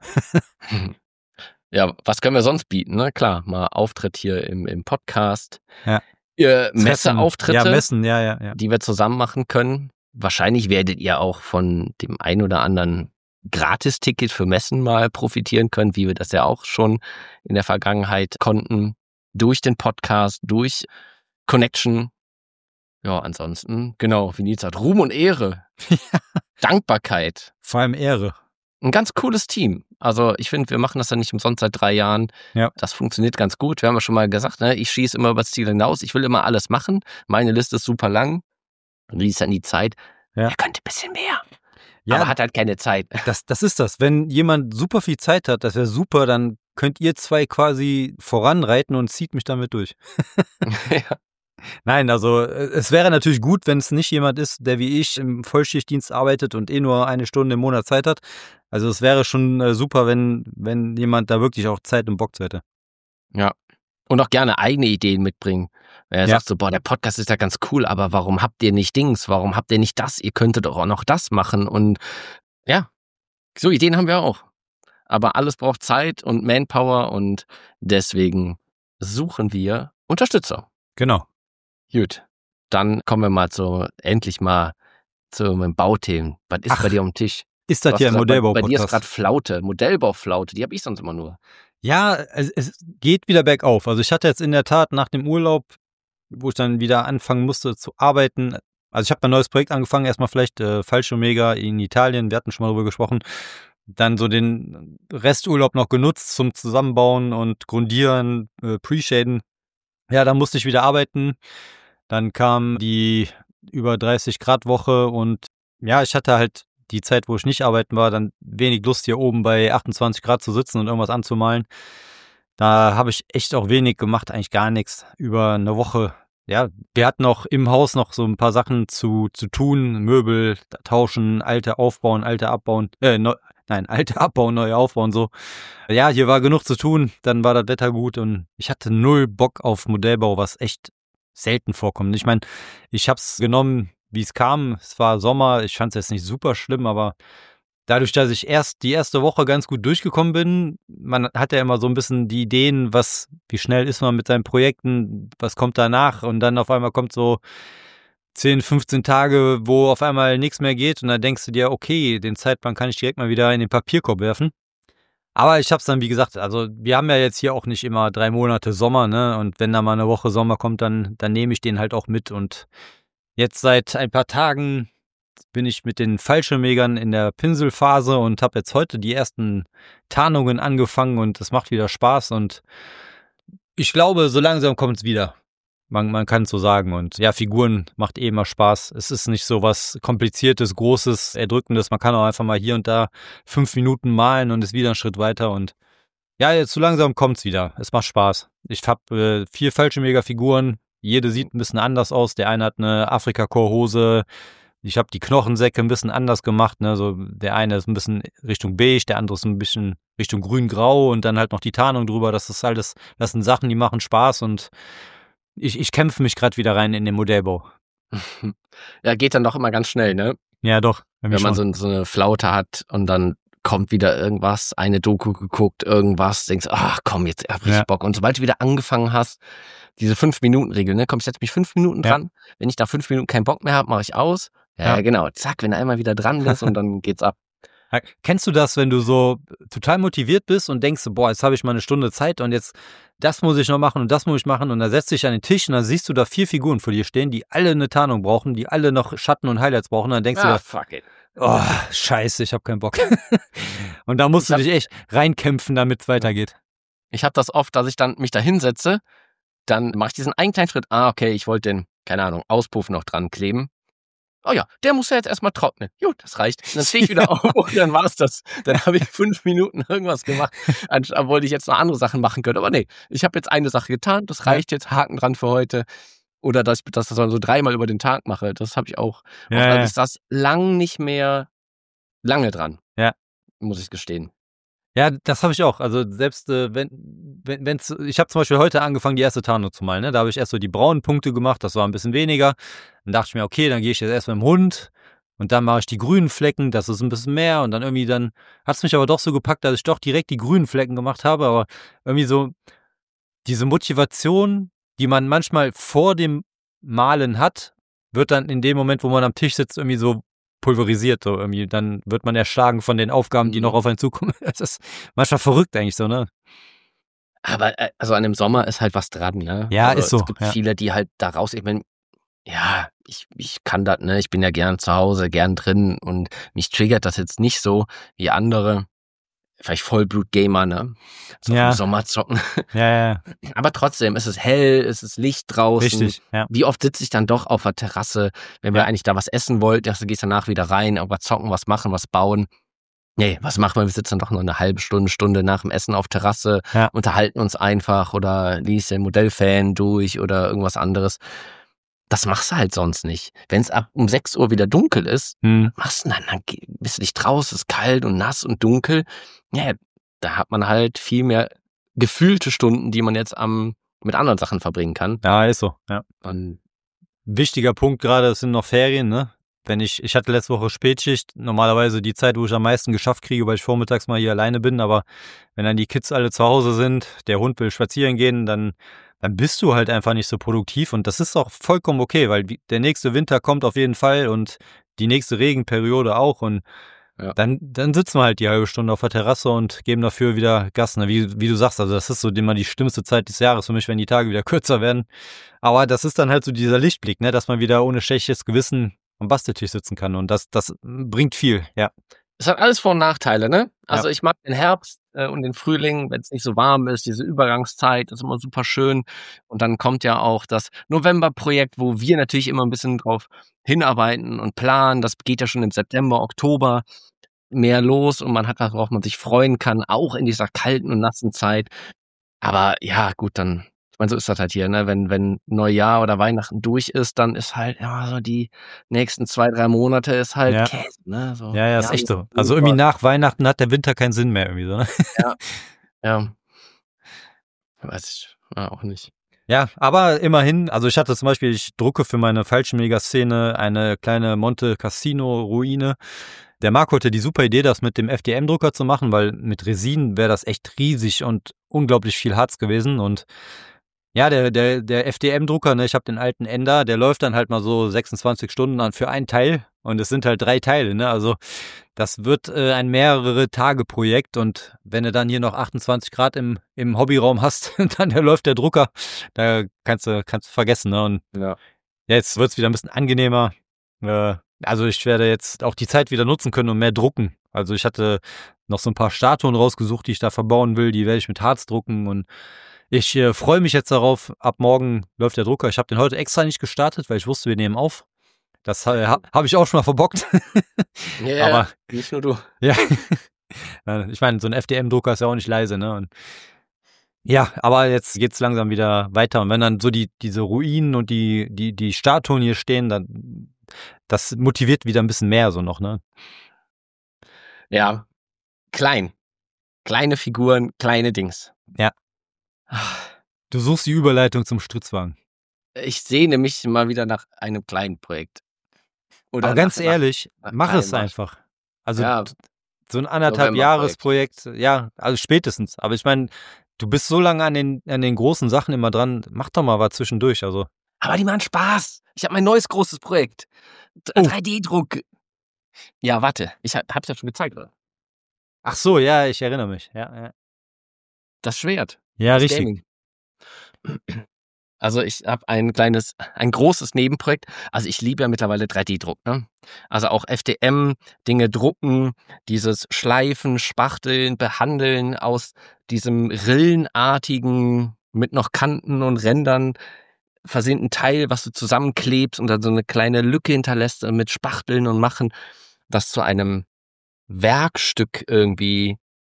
Ja, was können wir sonst bieten? Ne? Klar, mal Auftritt hier im, im Podcast. Ja. Äh, Treffen. Messeauftritte, Ja, Messen, ja, ja, ja. die wir zusammen machen können. Wahrscheinlich werdet ihr auch von dem ein oder anderen Gratisticket für Messen mal profitieren können, wie wir das ja auch schon in der Vergangenheit konnten. Durch den Podcast, durch Connection. Ja, ansonsten, genau, wie Nils sagt, Ruhm und Ehre. Dankbarkeit. Vor allem Ehre. Ein ganz cooles Team. Also ich finde, wir machen das ja nicht umsonst seit drei Jahren. Ja. Das funktioniert ganz gut. Wir haben ja schon mal gesagt, ne, ich schieße immer über das Ziel hinaus. Ich will immer alles machen. Meine Liste ist super lang. Und die ist dann die Zeit. Ja. Er könnte ein bisschen mehr. Ja, Aber hat halt keine Zeit. das, das ist das. Wenn jemand super viel Zeit hat, das wäre super, dann könnt ihr zwei quasi voranreiten und zieht mich damit durch. Ja. Nein, also äh, es wäre natürlich gut, wenn es nicht jemand ist, der wie ich im Vollschichtdienst arbeitet und eh nur eine Stunde im Monat Zeit hat. Also es wäre schon äh, super, wenn, wenn jemand da wirklich auch Zeit und Bock zu hätte. Ja. Und auch gerne eigene Ideen mitbringen. Wenn er Ja. sagt so, boah, der Podcast ist ja ganz cool, aber warum habt ihr nicht Dings? Warum habt ihr nicht das? Ihr könntet doch auch noch das machen. Und ja, so Ideen haben wir auch. Aber alles braucht Zeit und Manpower und deswegen suchen wir Unterstützer. Genau. Gut, dann kommen wir mal zu, endlich mal zu meinen Bauthemen. Was ist Ach, bei dir am Tisch? Ist Du das hast hier ein gesagt, bei, bei dir ist Modellbau-Podcast? gerade Flaute, Modellbauflaute, die habe ich sonst immer nur. Ja, es, es geht wieder bergauf. Also ich hatte jetzt in der Tat nach dem Urlaub, wo ich dann wieder anfangen musste zu arbeiten, also ich habe ein neues Projekt angefangen, erstmal vielleicht äh, Fallschirmjäger in Italien, wir hatten schon mal darüber gesprochen, dann so den Resturlaub noch genutzt zum Zusammenbauen und Grundieren, äh, Pre-Shaden. Ja, dann musste ich wieder arbeiten, dann kam die über dreißig Grad Woche und ja, ich hatte halt die Zeit, wo ich nicht arbeiten war, dann wenig Lust hier oben bei achtundzwanzig Grad zu sitzen und irgendwas anzumalen. Da habe ich echt auch wenig gemacht, eigentlich gar nichts. Über eine Woche. Ja, wir hatten auch im Haus noch so ein paar Sachen zu, zu tun. Möbel tauschen, alte aufbauen, alte abbauen. Äh, neu, nein, alte abbauen, neue aufbauen, so. Ja, hier war genug zu tun. Dann war das Wetter gut und ich hatte null Bock auf Modellbau, was echt selten vorkommt. Ich meine, ich habe es genommen, wie es kam. Es war Sommer. Ich fand es jetzt nicht super schlimm, aber dadurch, dass ich erst die erste Woche ganz gut durchgekommen bin, man hat ja immer so ein bisschen die Ideen, was, wie schnell ist man mit seinen Projekten, was kommt danach und dann auf einmal kommt so zehn, fünfzehn Tage, wo auf einmal nichts mehr geht und dann denkst du dir, okay, den Zeitplan kann ich direkt mal wieder in den Papierkorb werfen. Aber ich hab's dann, wie gesagt, also wir haben ja jetzt hier auch nicht immer drei Monate Sommer, ne, und wenn da mal eine Woche Sommer kommt, dann, dann nehme ich den halt auch mit und jetzt seit ein paar Tagen bin ich mit den Fallschirmjägern in der Pinselphase und habe jetzt heute die ersten Tarnungen angefangen und es macht wieder Spaß und ich glaube, so langsam kommt es wieder. Man, man kann es so sagen und ja, Figuren macht eh immer Spaß. Es ist nicht so was Kompliziertes, Großes, Erdrückendes. Man kann auch einfach mal hier und da fünf Minuten malen und ist wieder einen Schritt weiter und ja, jetzt so langsam kommt es wieder. Es macht Spaß. Ich habe äh, vier Fallschirmjäger-Figuren. Jede sieht ein bisschen anders aus. Der eine hat eine Afrika-Korps-Hose. Ich habe die Knochensäcke ein bisschen anders gemacht. Ne? So, der eine ist ein bisschen Richtung beige, der andere ist ein bisschen Richtung grün-grau und dann halt noch die Tarnung drüber. Das ist alles, das sind Sachen, die machen Spaß und ich, ich kämpfe mich gerade wieder rein in den Modellbau. Ja, geht dann doch immer ganz schnell, ne? Ja, doch. Wenn man so, so eine Flaute hat und dann kommt wieder irgendwas, eine Doku geguckt, irgendwas, denkst, ach komm, jetzt hab ich Ja. Bock. Und sobald du wieder angefangen hast, diese Fünf-Minuten-Regel, ne? Komm, ich setze mich fünf Minuten Ja. dran. Wenn ich nach fünf Minuten keinen Bock mehr habe, mache ich aus. Ja, Ja. genau. Zack, wenn du einmal wieder dran bist und dann geht's ab. Ja, Kennst du das, wenn du so total motiviert bist und denkst, boah, jetzt habe ich mal eine Stunde Zeit und jetzt das muss ich noch machen und das muss ich machen und dann setzt dich an den Tisch und dann siehst du da vier Figuren vor dir stehen, die alle eine Tarnung brauchen, die alle noch Schatten und Highlights brauchen und dann denkst Ah, du fuck it. dir, oh, scheiße, ich habe keinen Bock. Und da musst Ich du hab- dich echt reinkämpfen, damit es weitergeht. Ich habe das oft, dass ich dann mich da hinsetze, dann mache ich diesen einen kleinen Schritt. Ah, okay, ich wollte den, keine Ahnung, Auspuff noch dran kleben. Oh ja, der muss ja jetzt erstmal trocknen. Gut, das reicht. Und dann stehe ich wieder auf und dann war's das. Dann habe ich fünf Minuten irgendwas gemacht, obwohl ich jetzt noch andere Sachen machen könnte. Aber nee, ich habe jetzt eine Sache getan, das reicht jetzt, Haken dran für heute. Oder dass ich das dann so dreimal über den Tag mache, das habe ich auch. Ja, oft. Dann ja. ist das lang nicht mehr lange dran. Ja. Muss ich gestehen. Ja, das habe ich auch. Also selbst äh, wenn wenn wenn's, ich habe zum Beispiel heute angefangen, die erste Tarnung zu malen. Ne? Da habe ich erst so die braunen Punkte gemacht, das war ein bisschen weniger. Dann dachte ich mir, okay, dann gehe ich jetzt erst mit dem Hund und dann mache ich die grünen Flecken, das ist ein bisschen mehr. Und dann irgendwie, dann hat es mich aber doch so gepackt, dass ich doch direkt die grünen Flecken gemacht habe. Aber irgendwie so diese Motivation, die man manchmal vor dem Malen hat, wird dann in dem Moment, wo man am Tisch sitzt, irgendwie so pulverisiert. So irgendwie. Dann wird man erschlagen von den Aufgaben, die Mhm. noch auf einen zukommen. Das ist manchmal verrückt eigentlich so, ne? Aber äh, also an dem Sommer ist halt was dran, ne? Ja, also ist so, Es gibt ja. viele, die halt da raus, ich meine, ja, ich, ich kann das, ne? Ich bin ja gern zu Hause, gern drin und mich triggert das jetzt nicht so wie andere. Vielleicht Vollblut-Gamer, ne? So Ja. im Sommer zocken. Ja, ja, Aber trotzdem, es ist hell, es ist Licht draußen. richtig, ja. Wie oft sitze ich dann doch auf der Terrasse, wenn wir Ja. eigentlich da was essen wollten, du gehst danach wieder rein, aber zocken, was machen, was bauen. Nee, was machen wir? Wir sitzen doch noch eine halbe Stunde, Stunde nach dem Essen auf Terrasse, Ja. unterhalten uns einfach oder liest den Modellfan durch oder irgendwas anderes. Das machst du halt sonst nicht. Wenn es ab um sechs Uhr wieder dunkel ist, Hm. machst du dann, dann geh- bist du nicht draußen, es ist kalt und nass und dunkel. Ja, da hat man halt viel mehr gefühlte Stunden, die man jetzt am mit anderen Sachen verbringen kann. Ja, ist so, ja. Und Wichtiger Punkt gerade, es sind noch Ferien, ne? Wenn ich, ich hatte letzte Woche Spätschicht, normalerweise die Zeit, wo ich am meisten geschafft kriege, weil ich vormittags mal hier alleine bin, aber wenn dann die Kids alle zu Hause sind, der Hund will spazieren gehen, dann, dann bist du halt einfach nicht so produktiv und das ist auch vollkommen okay, weil wie- der nächste Winter kommt auf jeden Fall und die nächste Regenperiode auch und Ja. dann, dann sitzen wir halt die halbe Stunde auf der Terrasse und geben dafür wieder Gas, ne? Wie, wie du sagst, also das ist so immer die schlimmste Zeit des Jahres für mich, wenn die Tage wieder kürzer werden. Aber das ist dann halt so dieser Lichtblick, ne, dass man wieder ohne schlechtes Gewissen am Basteltisch sitzen kann. Und das, das bringt viel, ja. es hat alles Vor- und Nachteile, ne? Also Ja. ich mag den Herbst äh, und den Frühling, wenn es nicht so warm ist, diese Übergangszeit, das ist immer super schön. Und dann kommt ja auch das November-Projekt, wo wir natürlich immer ein bisschen drauf hinarbeiten und planen. Das geht ja schon im September, Oktober mehr los und man hat was, worauf man sich freuen kann, auch in dieser kalten und nassen Zeit. Aber ja, gut, dann, ich meine, so ist das halt hier, ne? Wenn, wenn Neujahr oder Weihnachten durch ist, dann ist halt ja so die nächsten zwei, drei Monate ist halt Ja. Käse, ne? So, Ja, ja, ist ja, echt so. Also irgendwie nach Weihnachten hat der Winter keinen Sinn mehr irgendwie so, ne? Ja. Weiß ich ja, auch nicht. Ja, aber immerhin, also ich hatte zum Beispiel, ich drucke für meine Fallschirmjäger-Szene eine kleine Monte Cassino-Ruine. Der Marco hatte die super Idee, das mit dem F D M-Drucker zu machen, weil mit Resin wäre das echt riesig und unglaublich viel Harz gewesen. Und ja, der, der, der F D M-Drucker, ne, ich habe den alten Ender, der läuft dann halt mal so sechsundzwanzig Stunden an für ein Teil. Und es sind halt drei Teile, ne? Also das wird äh, ein mehrere Tage Projekt. Und wenn du dann hier noch achtundzwanzig Grad im, im Hobbyraum hast, dann der läuft der Drucker. Da kannst du, kannst du vergessen, ne? Und Ja. jetzt wird's wieder ein bisschen angenehmer. Äh, also ich werde jetzt auch die Zeit wieder nutzen können und mehr drucken. Also ich hatte noch so ein paar Statuen rausgesucht, die ich da verbauen will. Die werde ich mit Harz drucken und ich äh, freue mich jetzt darauf. Ab morgen läuft der Drucker. Ich habe den heute extra nicht gestartet, weil ich wusste, wir nehmen auf. Das äh, ha, habe ich auch schon mal verbockt. Ja, Aber nicht nur du. ja, ich meine, so ein F D M-Drucker ist ja auch nicht leise, ne? Und ja, aber jetzt geht's langsam wieder weiter. Und wenn dann so die diese Ruinen und die die die Statuen hier stehen, dann das motiviert wieder ein bisschen mehr so noch, ne? Ja, klein. Kleine Figuren, kleine Dings. Ja. Du suchst die Überleitung zum Stritzwagen. ich sehne mich mal wieder nach einem kleinen Projekt. Oder Aber ganz nach, ehrlich, nach mach es einfach. Also ja, so ein anderthalb Jahresprojekt, ja, also spätestens. Aber ich meine, du bist so lange an den, an den großen Sachen immer dran, mach doch mal was zwischendurch. Also. Aber die machen Spaß. Ich habe mein neues großes Projekt. Oh. drei D-Druck. Ja, warte, ich hab, hab's ja schon gezeigt, oder? Ach so, ja, ich erinnere mich. Ja, ja. Das Schwert. Ja, das richtig. Gaming. Also ich habe ein kleines, ein großes Nebenprojekt. Also ich liebe ja mittlerweile drei D-Druck. Ne? Also auch F D M, Dinge drucken, dieses Schleifen, Spachteln, Behandeln aus diesem rillenartigen, mit noch Kanten und Rändern versehnten Teil, was du zusammenklebst und dann so eine kleine Lücke hinterlässt mit Spachteln und Machen, das zu einem Werkstück irgendwie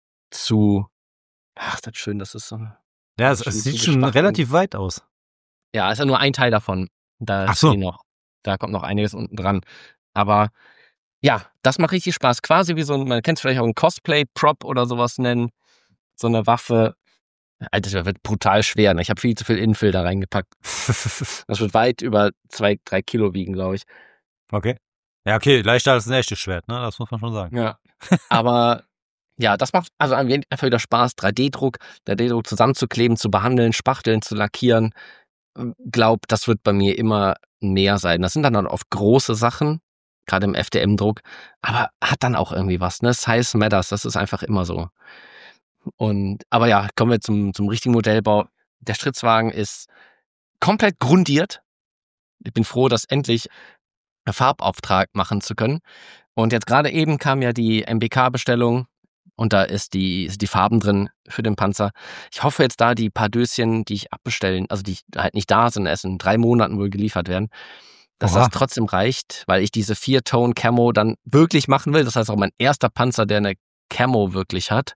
zu, ach, das ist schön, das ist so. Ja, es, es sieht schon relativ weit aus. Ja, ist ja nur ein Teil davon. Da Ach so. ist eh noch, da kommt noch einiges unten dran. Aber ja, das macht richtig Spaß. Quasi wie so ein, man kennt es vielleicht auch ein Cosplay-Prop oder sowas nennen. So eine Waffe. Alter, das wird brutal schwer. Ne? Ich habe viel zu viel Infill da reingepackt. Das wird weit über zwei, drei Kilo wiegen, glaube ich. Okay. Ja, okay, leichter als ein echtes Schwert, ne? Das muss man schon sagen. Ja. Aber ja, das macht also einfach wieder Spaß. drei D-Druck, drei D-Druck zusammenzukleben, zu behandeln, spachteln, zu lackieren. Glaub, das wird bei mir immer mehr sein. Das sind dann oft große Sachen, gerade im F D M-Druck, aber hat dann auch irgendwie was, ne? Size matters, das ist einfach immer so. Und, aber ja, kommen wir zum, zum richtigen Modellbau. Der Stritzwagen ist komplett grundiert. Ich bin froh, das endlich einen Farbauftrag machen zu können. Und jetzt gerade eben kam ja die M B K-Bestellung. Und da ist die, ist die Farben drin für den Panzer. Ich hoffe jetzt da, die paar Döschen, die ich abbestellen, also die halt nicht da sind, erst in drei Monaten wohl geliefert werden, dass Oha. das trotzdem reicht, weil ich diese Vier-Tone-Camo dann wirklich machen will. Das heißt auch mein erster Panzer, der eine Camo wirklich hat.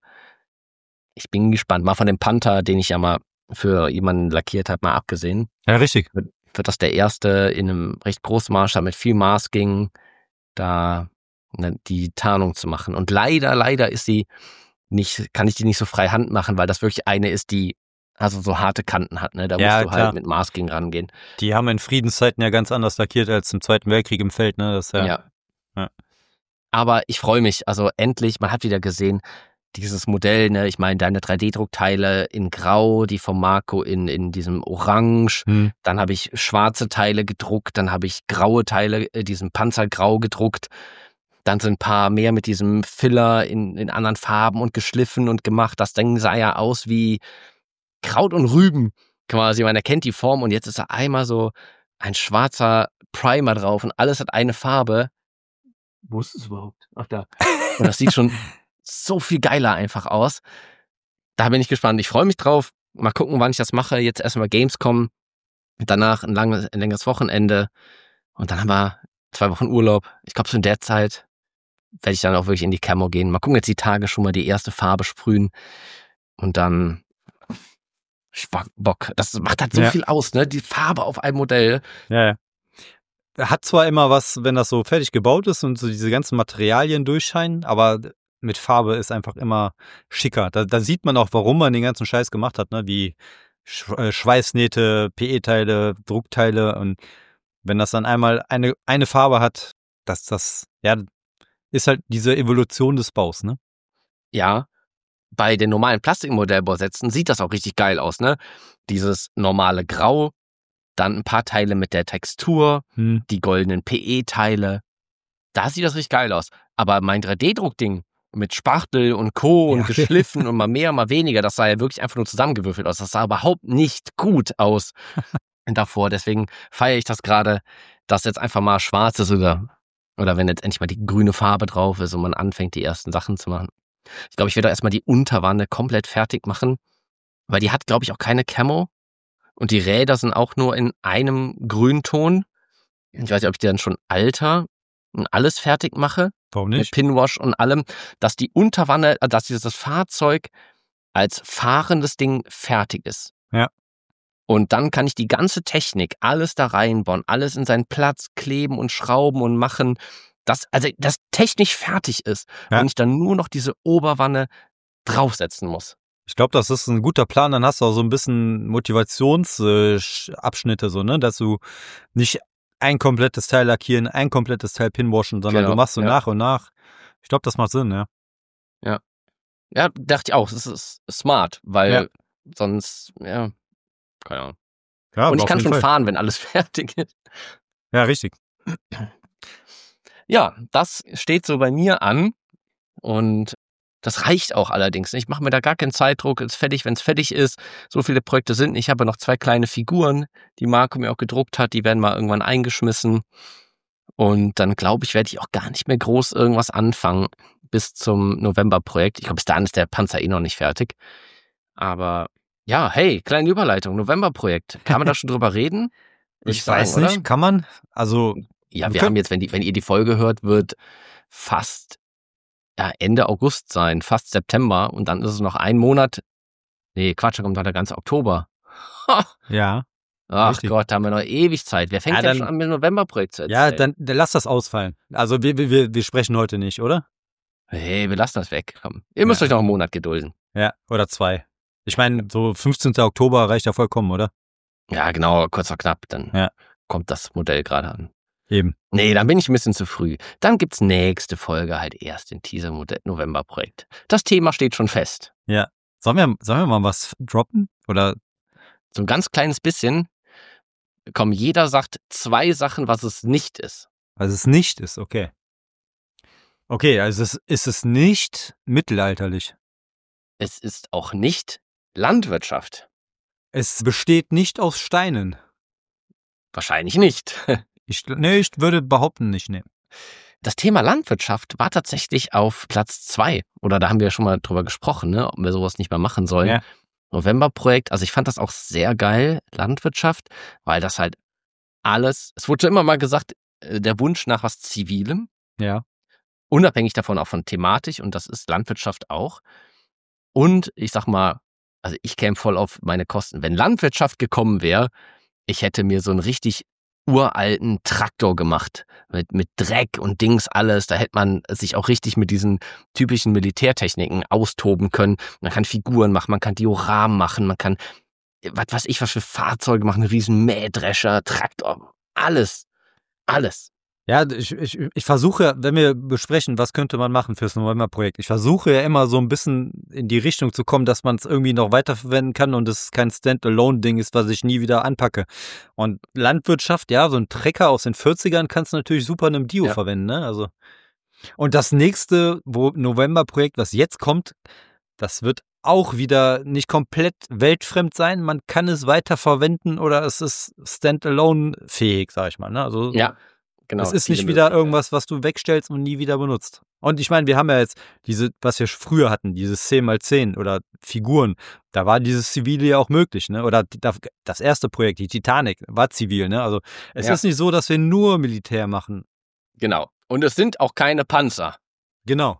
Ich bin gespannt. Mal von dem Panther, den ich ja mal für jemanden lackiert habe, mal abgesehen. Ja, richtig. Wird, wird das der erste in einem recht großen Maßstab mit viel Masking, da die Tarnung zu machen. Und leider, leider ist die nicht, kann ich die nicht so frei Hand machen, weil das wirklich eine ist, die also so harte Kanten hat. Ne? Da ja, musst du klar. halt mit Masking rangehen. Die haben in Friedenszeiten ja ganz anders lackiert als im Zweiten Weltkrieg im Feld. Ne? Das, ja, ja. ja. Aber ich freue mich. Also endlich, man hat wieder gesehen, dieses Modell, ne, ich meine, deine drei D-Druckteile in Grau, die vom Marco in, in diesem Orange, hm. dann habe ich schwarze Teile gedruckt, dann habe ich graue Teile, äh, diesen Panzergrau gedruckt, dann sind ein paar mehr mit diesem Filler in, in anderen Farben und geschliffen und gemacht. Das Ding sah ja aus wie Kraut und Rüben quasi, man erkennt die Form und jetzt ist da einmal so ein schwarzer Primer drauf und alles hat eine Farbe. Wo ist es überhaupt? Ach, da. Und das sieht schon so viel geiler einfach aus. Da bin ich gespannt. Ich freue mich drauf. Mal gucken, wann ich das mache. Jetzt erstmal Gamescom. Danach ein, langes, ein längeres Wochenende. Und dann haben wir zwei Wochen Urlaub. Ich glaube, so in der Zeit werde ich dann auch wirklich in die Camo gehen. Mal gucken, jetzt die Tage schon mal die erste Farbe sprühen. Und dann ich Bock. Das macht halt so ja. viel aus, ne? Die Farbe auf einem Modell. Ja, ja. Hat zwar immer was, wenn das so fertig gebaut ist und so diese ganzen Materialien durchscheinen, aber mit Farbe ist einfach immer schicker. Da, da sieht man auch, warum man den ganzen Scheiß gemacht hat, ne? Wie Schweißnähte, P E-Teile, Druckteile und wenn das dann einmal eine, eine Farbe hat, das, das, ja, ist halt diese Evolution des Baus, ne? Ja, bei den normalen Plastikmodellbausätzen sieht das auch richtig geil aus, ne? Dieses normale Grau, dann ein paar Teile mit der Textur, hm. die goldenen P E-Teile. Da sieht das richtig geil aus. Aber mein drei D-Druckding mit Spachtel und Co. und ja. geschliffen und mal mehr, mal weniger, das sah ja wirklich einfach nur zusammengewürfelt aus. Das sah überhaupt nicht gut aus davor. Deswegen feiere ich das gerade, dass jetzt einfach mal schwarz ist oder, oder wenn jetzt endlich mal die grüne Farbe drauf ist und man anfängt, die ersten Sachen zu machen. Ich glaube, ich werde erstmal die Unterwanne komplett fertig machen, weil die hat, glaube ich, auch keine Camo. Und die Räder sind auch nur in einem Grünton. Ich weiß nicht, ob ich die dann schon alter und alles fertig mache. Warum nicht? Mit Pinwash und allem, dass die Unterwanne, dass dieses Fahrzeug als fahrendes Ding fertig ist. Ja. Und dann kann ich die ganze Technik, alles da reinbauen, alles in seinen Platz kleben und schrauben und machen, dass, also das technisch fertig ist. Ja. Und ich dann nur noch diese Oberwanne draufsetzen muss. Ich glaube, das ist ein guter Plan. Dann hast du auch so ein bisschen Motivationsabschnitte, so, ne, dass du nicht ein komplettes Teil lackieren, ein komplettes Teil pinwashen, sondern Genau, du machst so ja. nach und nach. Ich glaube, das macht Sinn, ja. Ja. Ja, dachte ich auch. Es ist smart, weil Ja. sonst, ja, keine Ahnung. Ja, Und ich auf kann jeden schon Fall. fahren, wenn alles fertig ist. Ja, richtig. Ja, das steht so bei mir an und das reicht auch allerdings. Ich mache mir da gar keinen Zeitdruck. Ist fertig, wenn es fertig ist. So viele Projekte sind nicht. Ich habe noch zwei kleine Figuren, die Marco mir auch gedruckt hat. Die werden mal irgendwann eingeschmissen. Und dann glaube ich, werde ich auch gar nicht mehr groß irgendwas anfangen bis zum November-Projekt. Ich glaube, bis dahin ist der Panzer eh noch nicht fertig. Aber ja, hey, kleine Überleitung. November-Projekt. Kann man da schon drüber reden? Würde Ich sagen, weiß nicht, oder? kann man? Also, Ja, wir wir können- haben jetzt, wenn, die, wenn ihr die Folge hört, wird fast ja, Ende August sein, fast September. Und dann ist es noch ein Monat. Nee, Quatsch, da kommt dann der ganze Oktober. Ha! ja. Ach Richtig. Gott, da haben wir noch ewig Zeit. Wer fängt Ja, denn dann- schon an mit dem November-Projekt zu erzählen? Ja, dann, dann lass das ausfallen. Also, wir, wir, wir sprechen heute nicht, oder? Hey, wir lassen das weg. Komm. Ihr müsst Ja. euch noch einen Monat gedulden. Ja, oder zwei. Ich meine, so fünfzehnten Oktober reicht ja vollkommen, oder? Ja, genau, kurz vor knapp, dann Ja. kommt das Modell gerade an. Eben. Nee, dann bin ich ein bisschen zu früh. Dann gibt's nächste Folge halt erst in Teaser November-Projekt. Das Thema steht schon fest. Ja. Sollen wir, sollen wir mal was droppen? Oder? So ein ganz kleines bisschen. Komm, jeder sagt zwei Sachen, was es nicht ist. Was es nicht ist, okay. Okay, also es ist es nicht mittelalterlich. Es ist auch nicht Landwirtschaft. Es besteht nicht aus Steinen. Wahrscheinlich nicht. Ich, nee, ich würde behaupten nicht nehmen. Das Thema Landwirtschaft war tatsächlich auf Platz zwei. Oder da haben wir ja schon mal drüber gesprochen, ne, ob wir sowas nicht mehr machen sollen. Ja. November-Projekt, also ich fand das auch sehr geil, Landwirtschaft, weil das halt alles, es wurde schon immer mal gesagt, äh, der Wunsch nach was Zivilem, Ja. unabhängig davon auch von thematisch, und das ist Landwirtschaft auch. Und ich sag mal, also ich käme voll auf meine Kosten. Wenn Landwirtschaft gekommen wäre, ich hätte mir so einen richtig uralten Traktor gemacht, mit, mit Dreck und Dings alles. Da hätte man sich auch richtig mit diesen typischen Militärtechniken austoben können. Man kann Figuren machen, man kann Dioramen machen, man kann, was weiß ich, was für Fahrzeuge machen, riesen Mähdrescher, Traktor, alles, alles. Ja, ich, ich, ich versuche, wenn wir besprechen, was könnte man machen fürs November-Projekt, ich versuche ja immer so ein bisschen in die Richtung zu kommen, dass man es irgendwie noch weiterverwenden kann und es kein Stand-alone-Ding ist, was ich nie wieder anpacke. Und Landwirtschaft, ja, so ein Trecker aus den vierzigern kannst du natürlich super in einem Dio Ja. verwenden, ne? Also. Und das nächste wo November-Projekt, was jetzt kommt, das wird auch wieder nicht komplett weltfremd sein. Man kann es weiterverwenden oder es ist Stand-alone-fähig, sag ich mal, ne? Also. Ja. Genau, es ist viele nicht wieder Möglichkeiten. irgendwas, was du wegstellst und nie wieder benutzt. Und ich meine, wir haben ja jetzt diese, was wir früher hatten, dieses zehn mal zehn oder Figuren. Da war dieses Zivile ja auch möglich, ne? Oder die- das erste Projekt, die Titanic, war zivil, ne? Also es Ja. ist nicht so, dass wir nur Militär machen. Genau. Und es sind auch keine Panzer. Genau.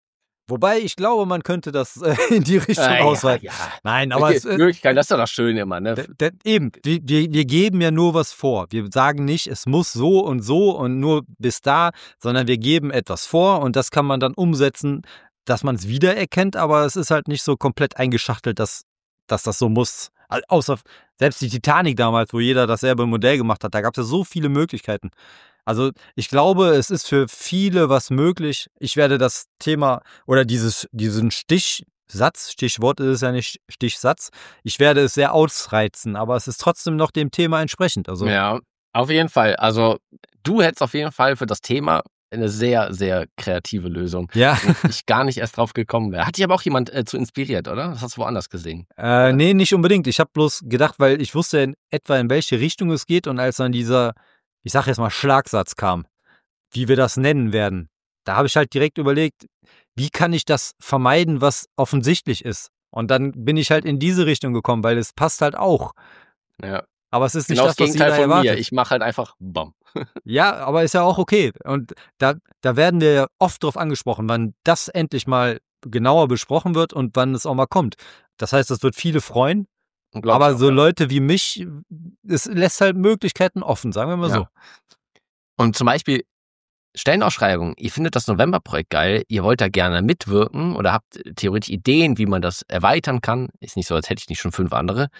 Wobei ich glaube, man könnte das äh, in die Richtung Ah, ausweiten. Ja, Nein, aber aber es, äh, Möglichkeit, das ist doch das Schöne immer, ne? D- d- eben, wir, wir, wir geben ja nur was vor. Wir sagen nicht, es muss so und so und nur bis da, sondern wir geben etwas vor und das kann man dann umsetzen, dass man es wiedererkennt, aber es ist halt nicht so komplett eingeschachtelt, dass, dass das so muss. Au- Außer selbst die Titanic damals, wo jeder dasselbe Modell gemacht hat, da gab es ja so viele Möglichkeiten. Also ich glaube, es ist für viele was möglich. Ich werde das Thema oder dieses, diesen Stichsatz, Stichwort ist es ja nicht Stichsatz, ich werde es sehr ausreizen, aber es ist trotzdem noch dem Thema entsprechend. Also Ja, auf jeden Fall. Also du hättest auf jeden Fall für das Thema eine sehr, sehr kreative Lösung. ja, Wo ich gar nicht erst drauf gekommen wäre. Hat dich aber auch jemand äh, zu inspiriert, oder? Das hast du woanders gesehen. äh, nee, nicht unbedingt. Ich habe bloß gedacht, weil ich wusste in etwa, in welche Richtung es geht und als dann dieser, ich sag jetzt mal, Schlagsatz kam, wie wir das nennen werden, da habe ich halt direkt überlegt, wie kann ich das vermeiden, was offensichtlich ist? Und dann bin ich halt in diese Richtung gekommen, weil es passt halt auch. Ja. Aber es ist nicht Genau das, das was Gegenteil jeder von erwartet. mir. Ich mache halt einfach Bam. Ja, aber ist ja auch okay. Und da, da werden wir ja oft drauf angesprochen, wann das endlich mal genauer besprochen wird und wann es auch mal kommt. Das heißt, das wird viele freuen. Glaub Aber ich auch, so ja. Leute wie mich, es lässt halt Möglichkeiten offen, sagen wir mal Ja. so. Und zum Beispiel, Stellenausschreibung, ihr findet das November-Projekt geil, ihr wollt da gerne mitwirken oder habt theoretisch Ideen, wie man das erweitern kann. Ist nicht so, als hätte ich nicht schon fünf andere.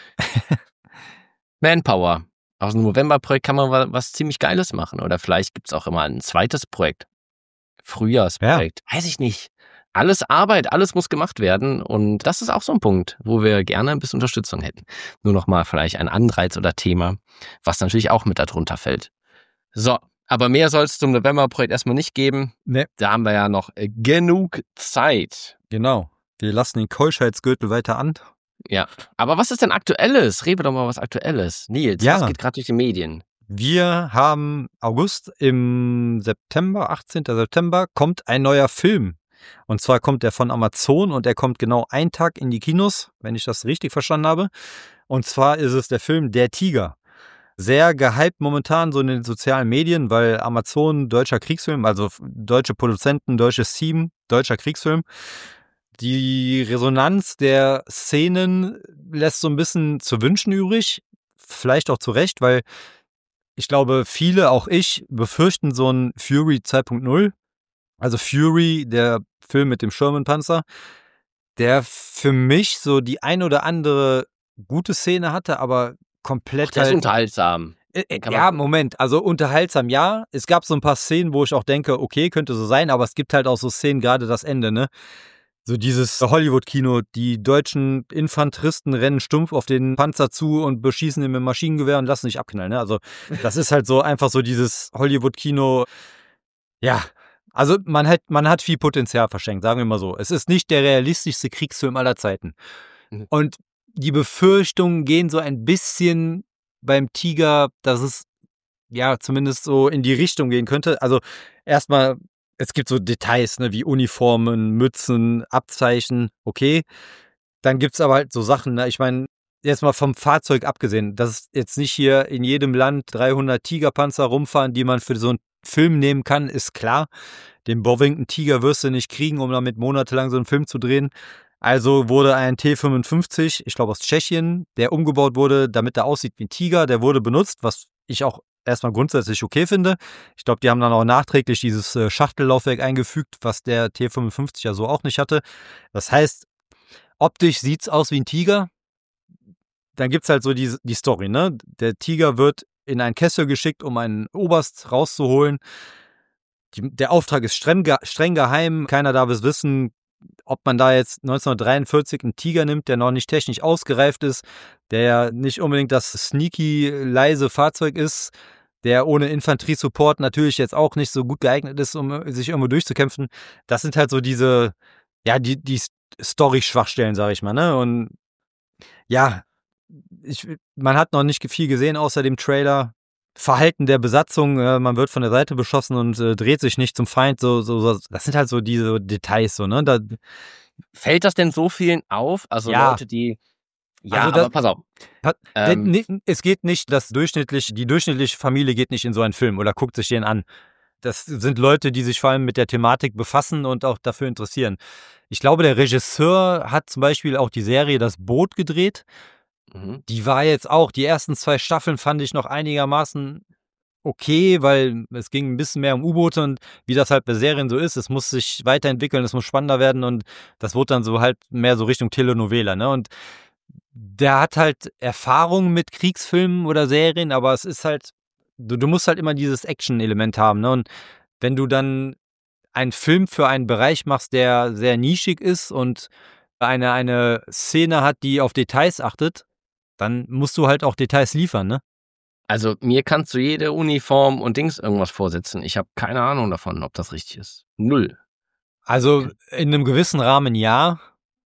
Manpower. Aus dem November-Projekt kann man was, was ziemlich Geiles machen. Oder vielleicht gibt es auch immer ein zweites Projekt. Frühjahrsprojekt. Ja. Weiß ich nicht. Alles Arbeit, alles muss gemacht werden. Und das ist auch so ein Punkt, wo wir gerne ein bisschen Unterstützung hätten. Nur nochmal vielleicht ein Anreiz oder Thema, was natürlich auch mit darunter fällt. So, aber mehr soll es zum November-Projekt erstmal nicht geben. Nee. Da haben wir ja noch genug Zeit. Genau. Wir lassen den Keuschheitsgürtel weiter an. Ja, aber was ist denn Aktuelles? Rede doch mal was Aktuelles. Nils, ja. Was geht gerade durch die Medien? Wir haben August, im September, achtzehnten September, kommt ein neuer Film. Und zwar kommt der von Amazon und der kommt genau einen Tag in die Kinos, wenn ich das richtig verstanden habe. Und zwar ist es der Film Der Tiger. Sehr gehypt momentan so in den sozialen Medien, weil Amazon, deutscher Kriegsfilm, also deutsche Produzenten, deutsches Team, deutscher Kriegsfilm. Die Resonanz der Szenen lässt so ein bisschen zu wünschen übrig. Vielleicht auch zu Recht, weil ich glaube, viele, auch ich, befürchten so ein Fury zwei Punkt null. Also Fury, der Film mit dem Sherman-Panzer, der für mich so die ein oder andere gute Szene hatte, aber komplett. Ach, der halt, ist unterhaltsam. Äh, ja, Moment, also unterhaltsam, ja. Es gab so ein paar Szenen, wo ich auch denke, okay, könnte so sein, aber es gibt halt auch so Szenen, gerade das Ende, ne? So dieses Hollywood-Kino, die deutschen Infanteristen rennen stumpf auf den Panzer zu und beschießen ihn mit dem Maschinengewehr und lassen sich abknallen, ne? Also das ist halt so einfach so dieses Hollywood-Kino, ja. Also man hat, man hat viel Potenzial verschenkt, sagen wir mal so. Es ist nicht der realistischste Kriegsfilm aller Zeiten. Und die Befürchtungen gehen so ein bisschen beim Tiger, dass es ja zumindest so in die Richtung gehen könnte. Also erstmal, es gibt so Details, ne, wie Uniformen, Mützen, Abzeichen, okay. Dann gibt es aber halt so Sachen, ne, ich meine, jetzt mal vom Fahrzeug abgesehen, dass jetzt nicht hier in jedem Land dreihundert Tigerpanzer rumfahren, die man für so einen Film nehmen kann, ist klar. Den Bovington Tiger wirst du nicht kriegen, um damit monatelang so einen Film zu drehen. Also wurde ein T fünfundfünfzig, ich glaube aus Tschechien, der umgebaut wurde, damit er aussieht wie ein Tiger, der wurde benutzt, was ich auch erstmal grundsätzlich okay finde. Ich glaube, die haben dann auch nachträglich dieses äh, Schachtellaufwerk eingefügt, was der T fünfundfünfzig ja so auch nicht hatte. Das heißt, optisch sieht es aus wie ein Tiger. Dann gibt es halt so die, die Story, ne? Der Tiger wird in einen Kessel geschickt, um einen Oberst rauszuholen. Die, der Auftrag ist streng, streng geheim, keiner darf es wissen, ob man da jetzt neunzehnhundertdreiundvierzig einen Tiger nimmt, der noch nicht technisch ausgereift ist, der nicht unbedingt das sneaky, leise Fahrzeug ist, der ohne Infanteriesupport natürlich jetzt auch nicht so gut geeignet ist, um sich irgendwo durchzukämpfen. Das sind halt so diese, ja, die, die Story-Schwachstellen, sag ich mal, ne? Und ja, ich, man hat noch nicht viel gesehen außer dem Trailer. Verhalten der Besatzung, äh, man wird von der Seite beschossen und äh, dreht sich nicht zum Feind, so, so, so, das sind halt so diese Details, so, ne? Da, Fällt das denn so vielen auf? Also ja. Leute, die, ja, also das, aber pass auf. Hat, ähm, es geht nicht, das durchschnittlich, die durchschnittliche Familie geht nicht in so einen Film oder guckt sich den an. Das sind Leute, die sich vor allem mit der Thematik befassen und auch dafür interessieren. Ich glaube, der Regisseur hat zum Beispiel auch die Serie Das Boot gedreht. Die war jetzt auch, die ersten zwei Staffeln fand ich noch einigermaßen okay, weil es ging ein bisschen mehr um U-Boote und wie das halt bei Serien so ist, es muss sich weiterentwickeln, es muss spannender werden und das wurde dann so halt mehr so Richtung Telenovela, ne? Und der hat halt Erfahrung mit Kriegsfilmen oder Serien, aber es ist halt, du, du musst halt immer dieses Action-Element haben, ne? Und wenn du dann einen Film für einen Bereich machst, der sehr nischig ist und eine, eine Szene hat, die auf Details achtet, dann musst du halt auch Details liefern, ne? Also mir kannst du jede Uniform und Dings irgendwas vorsetzen. Ich habe keine Ahnung davon, ob das richtig ist. Null. Also in einem gewissen Rahmen ja.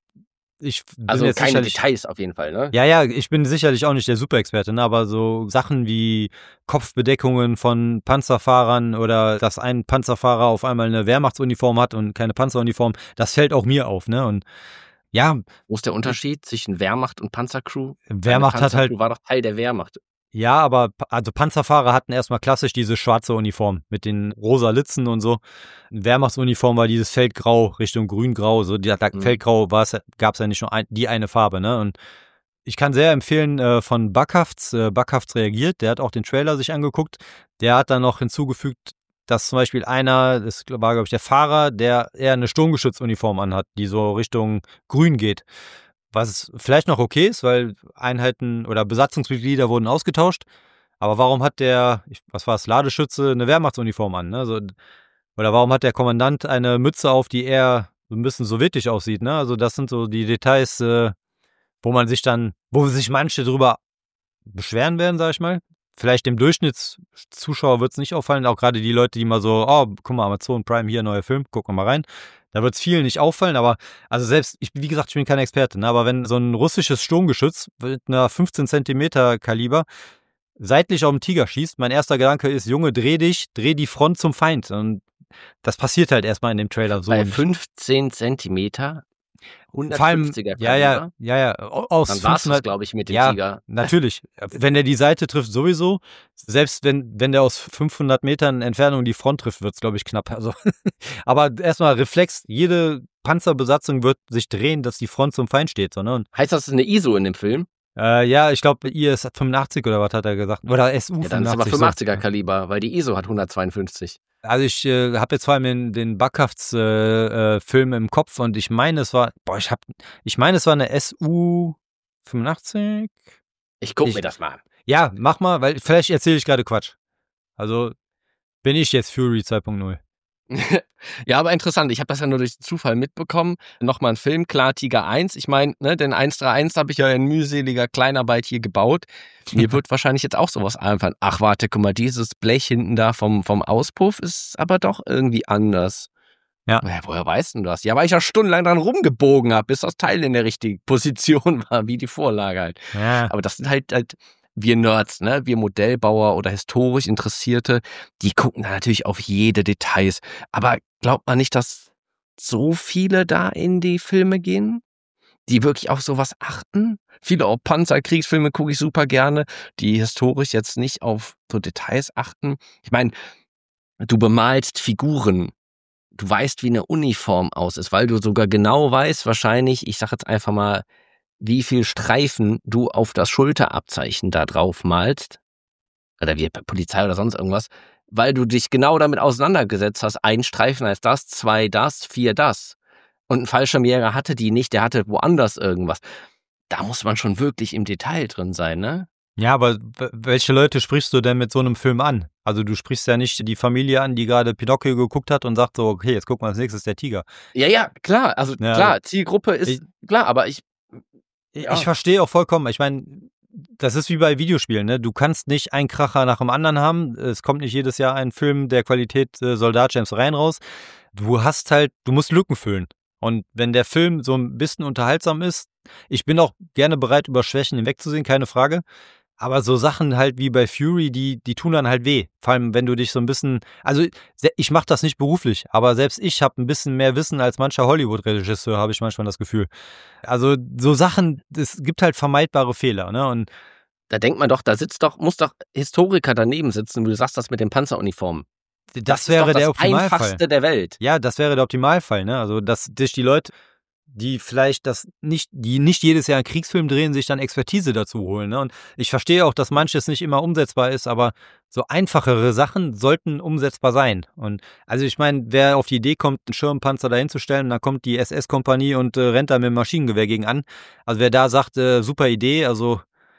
Ich bin also jetzt keine Details auf jeden Fall, ne? Ja, ja, ich bin sicherlich auch nicht der Superexperte, ne? Aber so Sachen wie Kopfbedeckungen von Panzerfahrern oder dass ein Panzerfahrer auf einmal eine Wehrmachtsuniform hat und keine Panzeruniform, das fällt auch mir auf, ne? Und ja. Wo ist der Unterschied zwischen Wehrmacht und Panzercrew? Wehrmacht hat halt. war doch Teil der Wehrmacht. Ja, aber also Panzerfahrer hatten erstmal klassisch diese schwarze Uniform mit den rosa Litzen und so. Wehrmachtsuniform war dieses Feldgrau Richtung Grüngrau. So die mhm. Feldgrau gab es ja nicht nur ein, die eine Farbe, ne? Und ich kann sehr empfehlen äh, von Backhafts. Äh, Backhafts reagiert. Der hat auch den Trailer sich angeguckt. Der hat dann noch hinzugefügt, dass zum Beispiel einer, das war glaube ich der Fahrer, der eher eine Sturmgeschützuniform anhat, die so Richtung Grün geht. Was vielleicht noch okay ist, weil Einheiten oder Besatzungsmitglieder wurden ausgetauscht. Aber warum hat der, was war es, Ladeschütze, eine Wehrmachtsuniform an? Ne? So, oder warum hat der Kommandant eine Mütze auf, die eher so ein bisschen sowjetisch aussieht? Ne? Also das sind so die Details, äh, wo man sich dann, wo sich manche drüber beschweren werden, sag ich mal. Vielleicht dem Durchschnittszuschauer wird es nicht auffallen, auch gerade die Leute, die mal so, oh, guck mal, Amazon Prime, hier, neuer Film, gucken wir mal rein. Da wird es vielen nicht auffallen, aber, also selbst, ich, wie gesagt, ich bin kein Experte, ne, aber wenn so ein russisches Sturmgeschütz mit einer fünfzehn Zentimeter Kaliber seitlich auf den Tiger schießt, mein erster Gedanke ist, Junge, dreh dich, dreh die Front zum Feind. Und das passiert halt erstmal in dem Trailer so. Bei nicht. fünfzehn Zentimeter, hundertfünfziger ja, ja, ja, ja, aus Dann war es fünfhundert, glaube ich, mit dem ja, Tiger. natürlich. Wenn er die Seite trifft, sowieso. Selbst wenn, wenn der aus fünfhundert Metern Entfernung die Front trifft, wird es, glaube ich, knapp. Also, aber erstmal Reflex, jede Panzerbesatzung wird sich drehen, dass die Front zum Feind steht. So, ne? Und, Heißt das, das ist eine I S O in dem Film? äh, ja, ich glaube, I S fünfundachtzig oder was hat er gesagt? Oder S U Ja, dann ist aber fünfundachtsiger Kaliber, weil die I S O hat hundertzweiundfünfzig. Also ich äh, habe jetzt vor allem den, den Buckhafts-Film äh, äh, im Kopf und ich meine, es war, boah, ich hab, ich meine, es war eine S U fünfundachtzig. Ich gucke Ich- mir das mal an. Ja, mach mal, weil vielleicht erzähle ich gerade Quatsch. Also bin ich jetzt Fury zwei Punkt null. Ja, aber interessant. Ich habe das ja nur durch Zufall mitbekommen. Nochmal ein Film, klar, Tiger eins. Ich meine, ne, den eins drei eins habe ich ja in mühseliger Kleinarbeit hier gebaut. Mir wird wahrscheinlich jetzt auch sowas einfallen. Ach, warte, guck mal, dieses Blech hinten da vom, vom Auspuff ist aber doch irgendwie anders. Ja. Ja, woher weißt du das? Ja, weil ich ja stundenlang dran rumgebogen habe, bis das Teil in der richtigen Position war, wie die Vorlage halt. Ja. Aber das sind halt, halt wir Nerds, ne, wir Modellbauer oder historisch Interessierte, die gucken da natürlich auf jede Details. Aber glaubt man nicht, dass so viele da in die Filme gehen, die wirklich auf sowas achten? Viele auch Panzerkriegsfilme gucke ich super gerne, die historisch jetzt nicht auf so Details achten. Ich meine, du bemalst Figuren. Du weißt, wie eine Uniform aus ist, weil du sogar genau weißt, wahrscheinlich, ich sag jetzt einfach mal, wie viel Streifen du auf das Schulterabzeichen da drauf malst, oder wie bei Polizei oder sonst irgendwas, weil du dich genau damit auseinandergesetzt hast, ein Streifen heißt das, zwei das, vier das. Und ein Fallschirmjäger hatte die nicht, der hatte woanders irgendwas. Da muss man schon wirklich im Detail drin sein, ne? Ja, aber w- welche Leute sprichst du denn mit so einem Film an? Also du sprichst ja nicht die Familie an, die gerade Pinocchio geguckt hat und sagt so, okay, jetzt gucken wir als nächstes der Tiger. Ja, ja, klar, also Ja, klar, Zielgruppe ist, ich- klar, aber ich, Ich, Ja. ich verstehe auch vollkommen. Ich meine, das ist wie bei Videospielen, ne? Du kannst nicht einen Kracher nach dem anderen haben. Es kommt nicht jedes Jahr ein Film der Qualität äh, Soldat James Ryan raus. Du hast halt, du musst Lücken füllen. Und wenn der Film so ein bisschen unterhaltsam ist, ich bin auch gerne bereit, über Schwächen hinwegzusehen, keine Frage. Aber so Sachen halt wie bei Fury, die, die tun dann halt weh. Vor allem, wenn du dich so ein bisschen, also se- ich mache das nicht beruflich, aber selbst ich habe ein bisschen mehr Wissen als mancher Hollywood-Regisseur, habe ich manchmal das Gefühl. Also so Sachen, es gibt halt vermeidbare Fehler, ne? Und da denkt man doch, da sitzt doch, muss doch Historiker daneben sitzen, wie du sagst, das mit den Panzeruniformen. das, ist wäre doch der das Optimalfall. Einfachste der Welt. Ja, das wäre der Optimalfall, ne? Also, dass sich die Leute, die vielleicht das nicht, die nicht jedes Jahr einen Kriegsfilm drehen, sich dann Expertise dazu holen, ne? Und ich verstehe auch, dass manches nicht immer umsetzbar ist, aber so einfachere Sachen sollten umsetzbar sein. Und also ich meine, wer auf die Idee kommt, einen Schirmpanzer dahinzustellen, dann kommt die S S-Kompanie und äh, rennt da mit dem Maschinengewehr gegen an. Also wer da sagt, äh, super Idee, also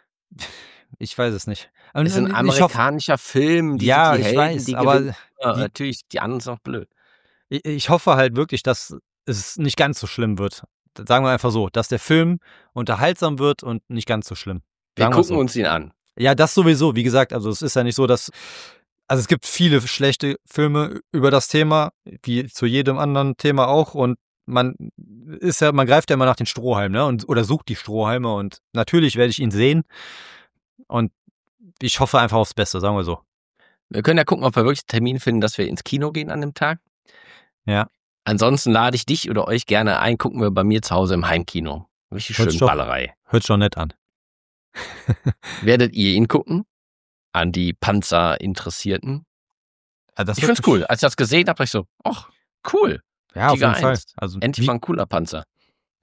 ich weiß es nicht. Und, Es ist ein und ich hoffe, amerikanischer Film, die ja, sind die ich Helden, weiß, die aber gewinnen. Ja, die- natürlich, die anderen sind auch blöd. ich, ich hoffe halt wirklich, dass es nicht ganz so schlimm wird. Sagen wir einfach so, dass der Film unterhaltsam wird und nicht ganz so schlimm. Wir Sagen wir's gucken so. uns ihn an. Ja, das sowieso. Wie gesagt, also es ist ja nicht so, dass, also es gibt viele schlechte Filme über das Thema, wie zu jedem anderen Thema auch, und man ist ja, man greift ja immer nach den Strohhalmen, ne, und, oder sucht die Strohhalme, und natürlich werde ich ihn sehen und ich hoffe einfach aufs Beste, sagen wir so. Wir können ja gucken, ob wir wirklich einen Termin finden, dass wir ins Kino gehen an dem Tag. Ja. Ansonsten lade ich dich oder euch gerne ein, gucken wir bei mir zu Hause im Heimkino. Richtig Hört schön sich doch- Ballerei. Hört schon nett an. Werdet ihr ihn gucken? An die Panzerinteressierten? Ja, das Ich wird find's cool. Als ich das gesehen habe, ich so, ach, cool. Ja, auf Tiger jeden Fall. eins. Also, Endlich wie, mal ein cooler Panzer.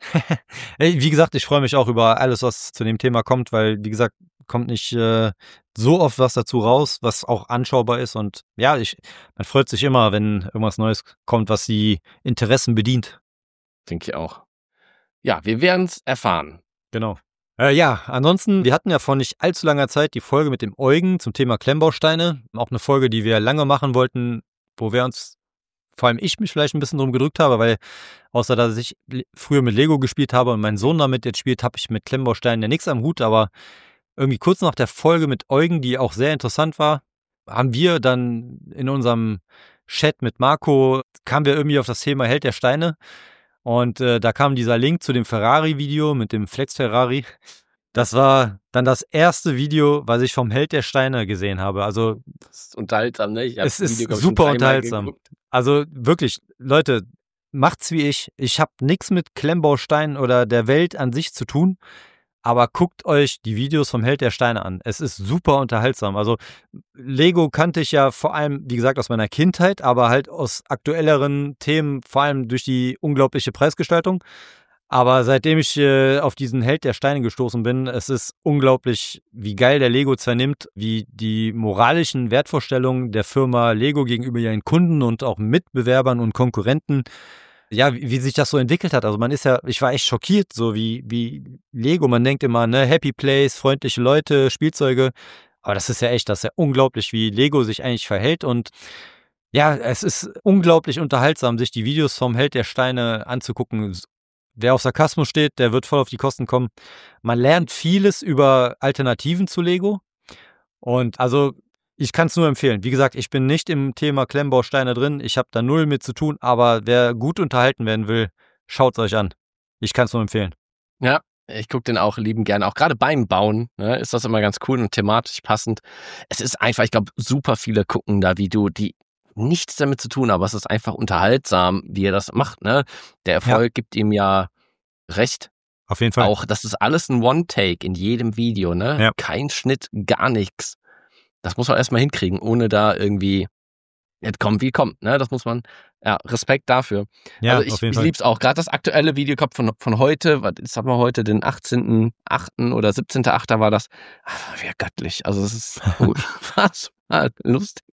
Ey, wie gesagt, ich freue mich auch über alles, was zu dem Thema kommt, weil, wie gesagt, kommt nicht äh, so oft was dazu raus, was auch anschaubar ist. Und ja, ich, man freut sich immer, wenn irgendwas Neues kommt, was die Interessen bedient. Denke ich auch. Ja, wir werden es erfahren. Genau. Äh, ja, ansonsten, wir hatten ja vor nicht allzu langer Zeit die Folge mit dem Eugen zum Thema Klemmbausteine. Auch eine Folge, die wir lange machen wollten, wo wir uns, vor allem ich mich vielleicht ein bisschen drum gedrückt habe, weil außer dass ich früher mit Lego gespielt habe und mein Sohn damit jetzt spielt, habe ich mit Klemmbausteinen ja nichts am Hut. Aber irgendwie kurz nach der Folge mit Eugen, die auch sehr interessant war, haben wir dann in unserem Chat mit Marco, kamen wir irgendwie auf das Thema Held der Steine. Und äh, da kam dieser Link zu dem Ferrari-Video mit dem Flex Ferrari. Das war dann das erste Video, was ich vom Held der Steine gesehen habe. Also das ist unterhaltsam, ne? Ich es ist Video, super unterhaltsam. Also wirklich, Leute, macht's wie ich. Ich habe nichts mit Klemmbausteinen oder der Welt an sich zu tun. Aber guckt euch die Videos vom Held der Steine an. Es ist super unterhaltsam. Also Lego kannte ich ja vor allem, wie gesagt, aus meiner Kindheit, aber halt aus aktuelleren Themen, vor allem durch die unglaubliche Preisgestaltung. Aber seitdem ich äh, auf diesen Held der Steine gestoßen bin, es ist unglaublich, wie geil der Lego zernimmt, wie die moralischen Wertvorstellungen der Firma Lego gegenüber ihren Kunden und auch Mitbewerbern und Konkurrenten, ja, wie, wie sich das so entwickelt hat. Also man ist ja, ich war echt schockiert, so wie, wie Lego. Man denkt immer, ne, Happy Place, freundliche Leute, Spielzeuge. Aber das ist ja echt, das ist ja unglaublich, wie Lego sich eigentlich verhält. Und ja, es ist unglaublich unterhaltsam, sich die Videos vom Held der Steine anzugucken. Wer auf Sarkasmus steht, der wird voll auf die Kosten kommen. Man lernt vieles über Alternativen zu Lego. Und also ich kann es nur empfehlen. Wie gesagt, ich bin nicht im Thema Klemmbausteine drin. Ich habe da null mit zu tun. Aber wer gut unterhalten werden will, schaut es euch an. Ich kann es nur empfehlen. Ja, ich gucke den auch lieben gerne. Auch gerade beim Bauen, ne, ist das immer ganz cool und thematisch passend. Es ist einfach, ich glaube, super viele gucken da, wie du, die nichts damit zu tun, aber es ist einfach unterhaltsam, wie er das macht. Ne? Der Erfolg ja. gibt ihm ja recht. Auf jeden Fall. Auch, das ist alles ein One-Take in jedem Video. Ne? Ja. Kein Schnitt, gar nichts. Das muss man erstmal hinkriegen, ohne da irgendwie, jetzt kommt wie kommt, ne? Das muss man, ja, Respekt dafür. Ja, also ich, auf jeden ich Fall. lieb's auch. Gerade das aktuelle Video kommt von, von heute, was ist, haben wir heute, den achtzehnten achten oder siebzehnten achten war das. Ach, wie göttlich. Also es ist was war lustig.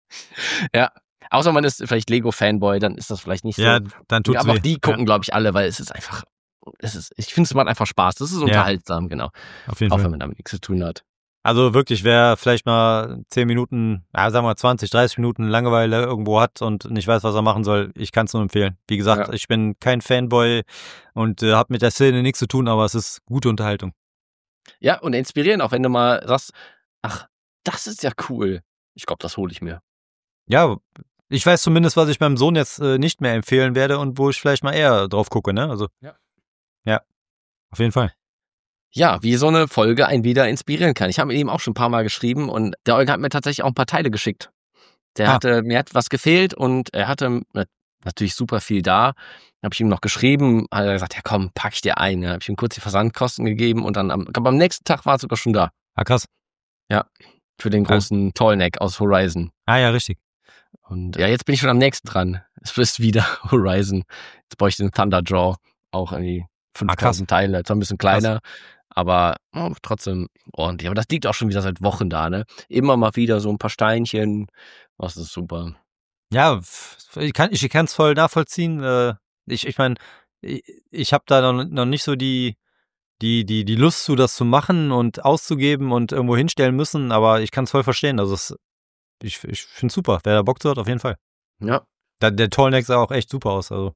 Ja. Außer man ist vielleicht Lego-Fanboy, dann ist das vielleicht nicht so. Ja, dann tut's Aber weh. auch die gucken, ja. glaube ich, alle, weil es ist einfach, es ist, ich finde, es macht einfach Spaß. Das ist unterhaltsam, ja. genau. Auf jeden auch Fall. wenn man damit nichts zu tun hat. Also wirklich, wer vielleicht mal zehn Minuten, ja, sagen wir zwanzig, dreißig Minuten Langeweile irgendwo hat und nicht weiß, was er machen soll, ich kann es nur empfehlen. Wie gesagt, ja. ich bin kein Fanboy und äh, habe mit der Szene nichts zu tun, aber es ist gute Unterhaltung. Ja, und inspirieren, auch wenn du mal sagst, ach, das ist ja cool. Ich glaube, das hole ich mir. Ja, ich weiß zumindest, was ich meinem Sohn jetzt äh, nicht mehr empfehlen werde und wo ich vielleicht mal eher drauf gucke, ne? Also, ja, ja, auf jeden Fall. Ja, wie so eine Folge einen wieder inspirieren kann. Ich habe mit ihm auch schon ein paar Mal geschrieben und der Eugen hat mir tatsächlich auch ein paar Teile geschickt. Der ah. hatte, mir hat was gefehlt und er hatte natürlich super viel da. Habe ich ihm noch geschrieben, hat er gesagt, ja komm, pack ich dir ein. Ja, habe ich ihm kurz die Versandkosten gegeben und dann am, am nächsten Tag war es sogar schon da. Ah, krass. Ja, für den großen ah. Tallneck aus Horizon. Ah ja, richtig. Und ja, jetzt bin ich schon am nächsten dran. Es ist wieder Horizon. Jetzt brauche ich den Thunderjaw, auch irgendwie fünftausend ah, Teile, jetzt ein bisschen kleiner. Krass. Aber oh, trotzdem ordentlich. Aber das liegt auch schon wieder seit Wochen da, ne? Immer mal wieder so ein paar Steinchen. Das ist super. Ja, ich kann ich kann es voll nachvollziehen. Ich ich meine, ich, ich habe da noch, noch nicht so die die die die Lust zu, das zu machen und auszugeben und irgendwo hinstellen müssen. Aber ich kann es voll verstehen. Also es, ich ich finde es super. Wer da Bock zu hat, auf jeden Fall. Ja. Der, der Tallneck sah auch echt super aus. Also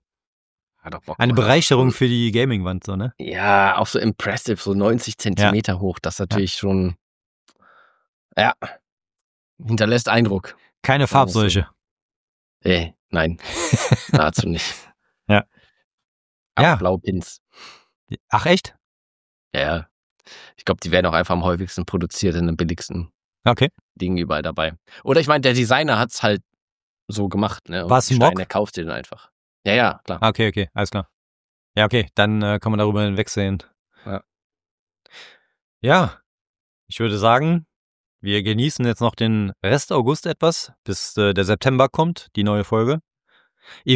eine Bereicherung für die Gaming-Wand, so, ne? Ja, auch so impressive, so neunzig Zentimeter ja. hoch. Das ist natürlich ja. schon, ja, hinterlässt Eindruck. Keine Farbseuche. Ey, nein, dazu nicht. Ja. Auch ja. Blaupins. Ach, echt? Ja, ich glaube, die werden auch einfach am häufigsten produziert in den billigsten okay. Dingen überall dabei. Oder ich meine, der Designer hat es halt so gemacht, ne? Was, die Steine kauft den einfach. Ja, ja, klar. Okay, okay, alles klar. Ja, okay, dann äh, kann man darüber hinwegsehen. Ja. Ja, ich würde sagen, wir genießen jetzt noch den Rest August etwas, bis äh, der September kommt, die neue Folge.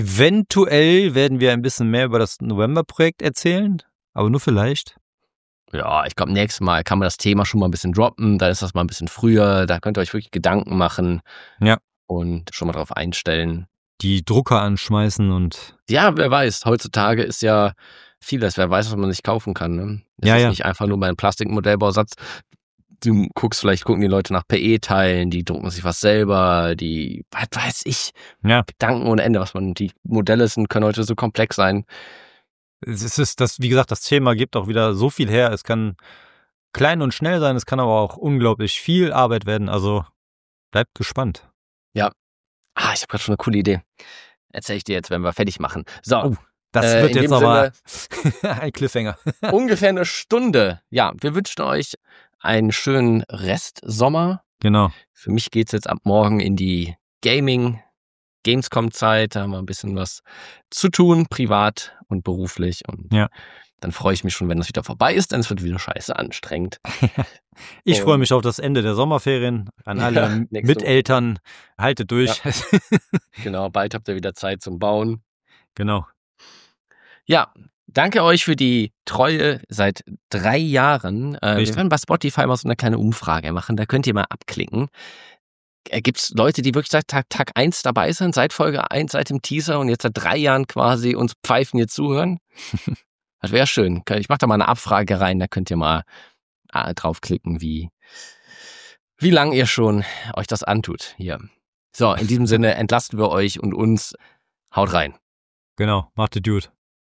Eventuell werden wir ein bisschen mehr über das November-Projekt erzählen, aber nur vielleicht. Ja, ich glaube, nächstes Mal kann man das Thema schon mal ein bisschen droppen. Dann ist das mal ein bisschen früher. Da könnt ihr euch wirklich Gedanken machen. Ja. Und schon mal drauf einstellen. Die Drucker anschmeißen und... Ja, wer weiß. Heutzutage ist ja vieles. Wer weiß, was man sich kaufen kann. Ne? Es ja, ist ja. nicht einfach nur mein Plastikmodellbausatz. Du guckst, vielleicht gucken die Leute nach P E-Teilen, die drucken sich was selber, die, was weiß ich, ja. Gedanken ohne Ende, was man, die Modelle sind, können heute so komplex sein. Es ist das, wie gesagt, das Thema gibt auch wieder so viel her. Es kann klein und schnell sein, es kann aber auch unglaublich viel Arbeit werden. Also bleibt gespannt. Ja. Ah, ich habe gerade schon eine coole Idee. Erzähle ich dir jetzt, wenn wir fertig machen. So. Oh, das äh, wird jetzt aber Sinne, ein Cliffhanger. Ungefähr eine Stunde. Ja, wir wünschen euch einen schönen Restsommer. Genau. Für mich geht's jetzt ab morgen in die Gaming, Gamescom-Zeit. Da haben wir ein bisschen was zu tun, privat und beruflich. Und ja. dann freue ich mich schon, wenn das wieder vorbei ist, denn es wird wieder scheiße anstrengend. Ich freue mich auf das Ende der Sommerferien. An alle ja, Miteltern, haltet durch. Ja. Genau, bald habt ihr wieder Zeit zum Bauen. Genau. Ja, danke euch für die Treue seit drei Jahren. Äh, wir werden bei Spotify mal so eine kleine Umfrage machen, da könnt ihr mal abklicken. Gibt es Leute, die wirklich seit Tag, Tag eins dabei sind, seit Folge eins, seit dem Teaser und jetzt seit drei Jahren quasi uns pfeifen hier zuhören? Das wäre schön. Ich mache da mal eine Abfrage rein, da könnt ihr mal äh, draufklicken, wie, wie lange ihr schon euch das antut hier. So, in diesem Sinne entlasten wir euch und uns. Haut rein. Genau, macht es gut.